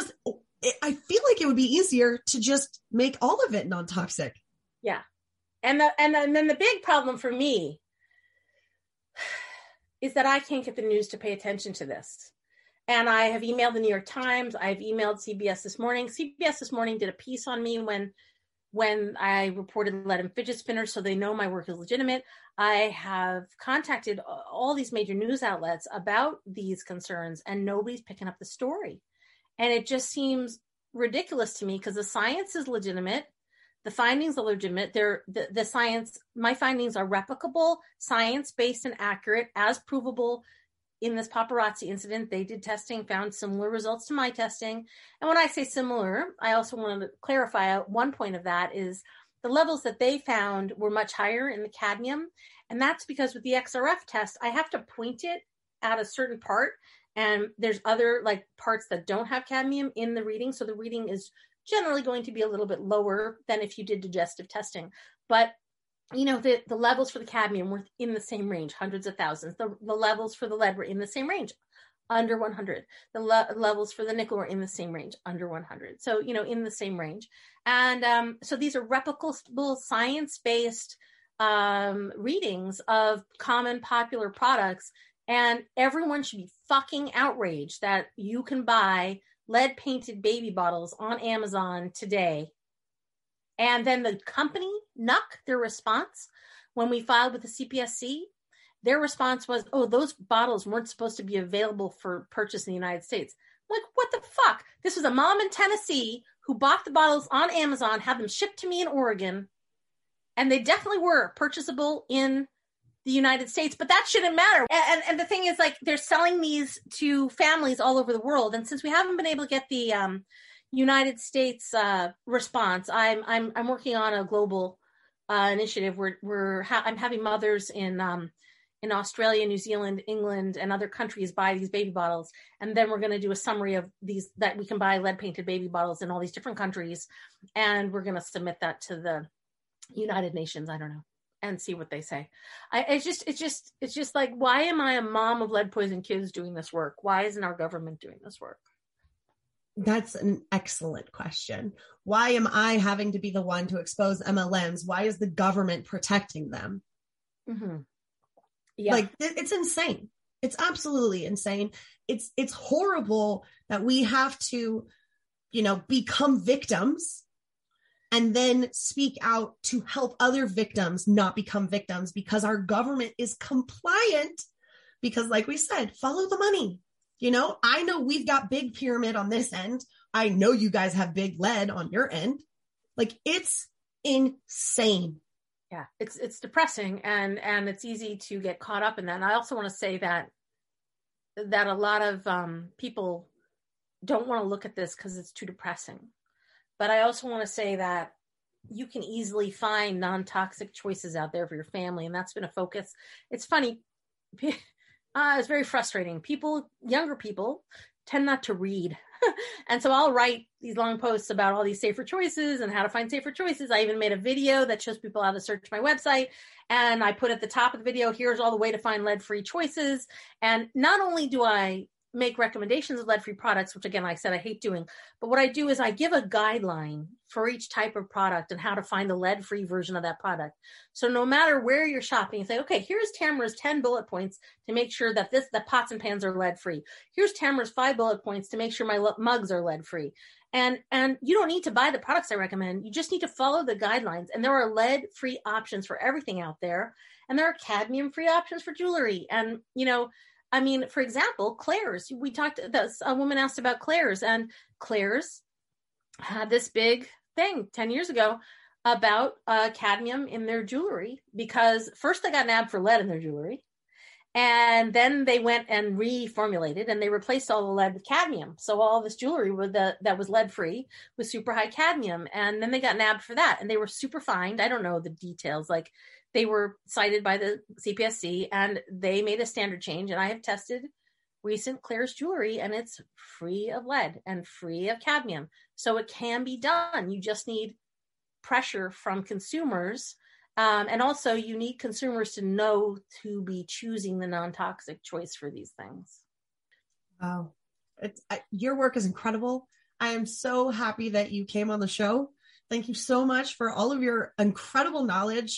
I feel like it would be easier to just make all of it non-toxic. Yeah. And then the big problem for me is that I can't get the news to pay attention to this. And I have emailed the New York Times. I've emailed CBS This Morning. CBS This Morning did a piece on me when I reported lead in fidget spinners, so they know my work is legitimate. I have contacted all these major news outlets about these concerns, and nobody's picking up the story. And it just seems ridiculous to me because the science is legitimate. The findings are legitimate. The science, my findings are replicable, science-based and accurate, as provable in this paparazzi incident. They did testing, found similar results to my testing. And when I say similar, I also want to clarify one point of that is the levels that they found were much higher in the cadmium. And that's because with the XRF test, I have to point it at a certain part. And there's other like parts that don't have cadmium in the reading. So the reading is generally going to be a little bit lower than if you did digestive testing. But, the levels for the cadmium were in the same range, hundreds of thousands. The levels for the lead were in the same range, under 100. The levels for the nickel were in the same range, under 100. So, in the same range. And so these are replicable, science-based readings of common popular products. And everyone should be fucking outraged that you can buy lead painted baby bottles on Amazon today. And then the company, Nuck, their response when we filed with the CPSC, their response was, oh, those bottles weren't supposed to be available for purchase in the United States. I'm like, what the fuck? This was a mom in Tennessee who bought the bottles on Amazon, had them shipped to me in Oregon, and they definitely were purchasable in the United States, but that shouldn't matter. And the thing is, like, they're selling these to families all over the world. And since we haven't been able to get the United States response, I'm working on a global initiative where I'm having mothers in Australia, New Zealand, England, and other countries buy these baby bottles. And then we're going to do a summary of these, that we can buy lead painted baby bottles in all these different countries. And we're going to submit that to the United Nations. I don't know. And see what they say. It's just like, why am I a mom of lead poisoned kids doing this work? Why isn't our government doing this work? That's an excellent question. Why am I having to be the one to expose MLMs? Why is the government protecting them? Mm-hmm. Yeah. Like, it's insane. It's absolutely insane. It's horrible that we have to, become victims and then speak out to help other victims not become victims, because our government is compliant. Because like we said, follow the money. You know, I know we've got big pyramid on this end. I know you guys have big lead on your end. Like, it's insane. Yeah, it's depressing, and it's easy to get caught up in that. And I also want to say that a lot of people don't want to look at this because it's too depressing. But I also want to say that you can easily find non-toxic choices out there for your family, and that's been a focus. It's funny. It's very frustrating. Younger people tend not to read. And so I'll write these long posts about all these safer choices and how to find safer choices. I even made a video that shows people how to search my website. And I put at the top of the video, here's all the way to find lead-free choices. And not only do I make recommendations of lead-free products, which again, like I said, I hate doing, but what I do is I give a guideline for each type of product and how to find the lead-free version of that product. So no matter where you're shopping, you say, okay, here's Tamara's 10 bullet points to make sure that the pots and pans are lead-free. Here's Tamara's 5 bullet points to make sure my mugs are lead-free. And you don't need to buy the products I recommend. You just need to follow the guidelines. And there are lead-free options for everything out there. And there are cadmium-free options for jewelry. And, you know, I mean, for example, Claire's. A woman asked about Claire's, and Claire's had this big thing 10 years ago about cadmium in their jewelry, because first they got nabbed for lead in their jewelry, and then they went and reformulated and they replaced all the lead with cadmium. So all this jewelry that was lead-free with super high cadmium, and then they got nabbed for that, and they were super fined. I don't know the details, like they were cited by the CPSC, and they made a standard change. And I have tested recent Claire's jewelry, and it's free of lead and free of cadmium. So it can be done. You just need pressure from consumers. And also you need consumers to know to be choosing the non-toxic choice for these things. Wow. Your work is incredible. I am so happy that you came on the show. Thank you so much for all of your incredible knowledge.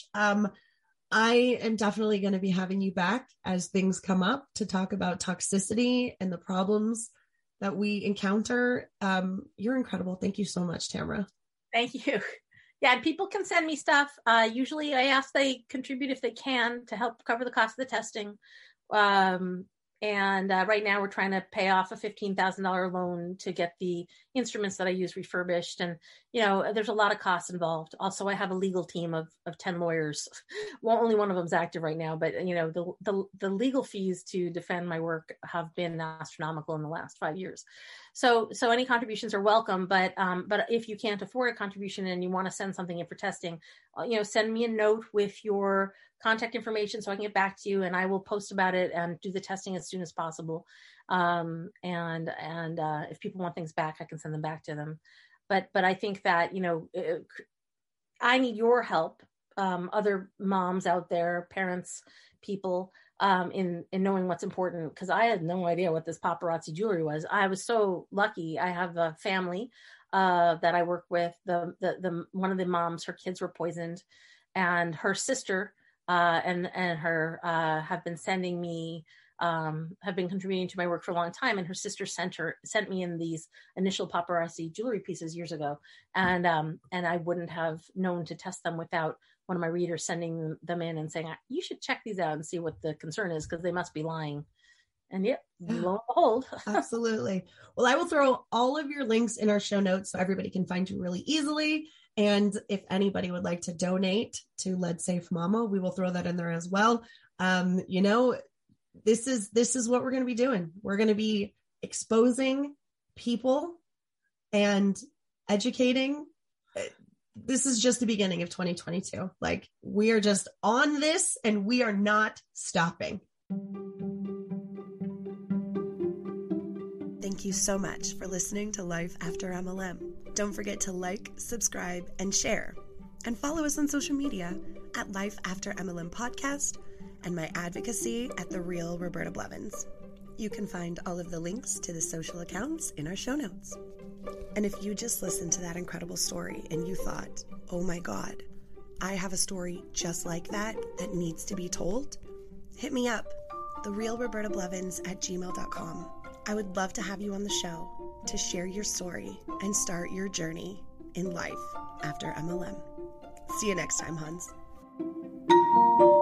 I am definitely going to be having you back as things come up to talk about toxicity and the problems that we encounter. You're incredible. Thank you so much, Tamara. Thank you. Yeah, and people can send me stuff. Usually I ask they contribute if they can to help cover the cost of the testing. And right now we're trying to pay off a $15,000 loan to get the instruments that I use refurbished. And, you know, there's a lot of costs involved. Also, I have a legal team of 10 lawyers. Well, only one of them is active right now, but, you know, the legal fees to defend my work have been astronomical in the last 5 years. So any contributions are welcome, but if you can't afford a contribution and you want to send something in for testing, you know, send me a note with your contact information so I can get back to you, and I will post about it and do the testing as soon as possible. And if people want things back, I can send them back to them. But I think that, you know, I need your help, other moms out there, parents, people, in knowing what's important, because I had no idea what this paparazzi jewelry was. I was so lucky. I have a family that I work with. The one of the moms, her kids were poisoned, and her sister and her have been sending me, have been contributing to my work for a long time. And her sister sent me in these initial paparazzi jewelry pieces years ago. And I wouldn't have known to test them without one of my readers sending them in and saying, you should check these out and see what the concern is, because they must be lying. And yep, lo and behold. Absolutely. Well, I will throw all of your links in our show notes so everybody can find you really easily. And if anybody would like to donate to Lead Safe Mama, we will throw that in there as well. You know, this is what we're going to be doing. We're going to be exposing people and educating. This is just the beginning of 2022. Like, we are just on this and we are not stopping. Thank you so much for listening to Life After MLM. Don't forget to like, subscribe, and share. And follow us on social media at Life After MLM Podcast and my advocacy at The Real Roberta Blevins. You can find all of the links to the social accounts in our show notes. And if you just listened to that incredible story and you thought, oh my God, I have a story just like that needs to be told, hit me up, therealrobertablevins@gmail.com. I would love to have you on the show to share your story and start your journey in life After MLM. See you next time, Huns.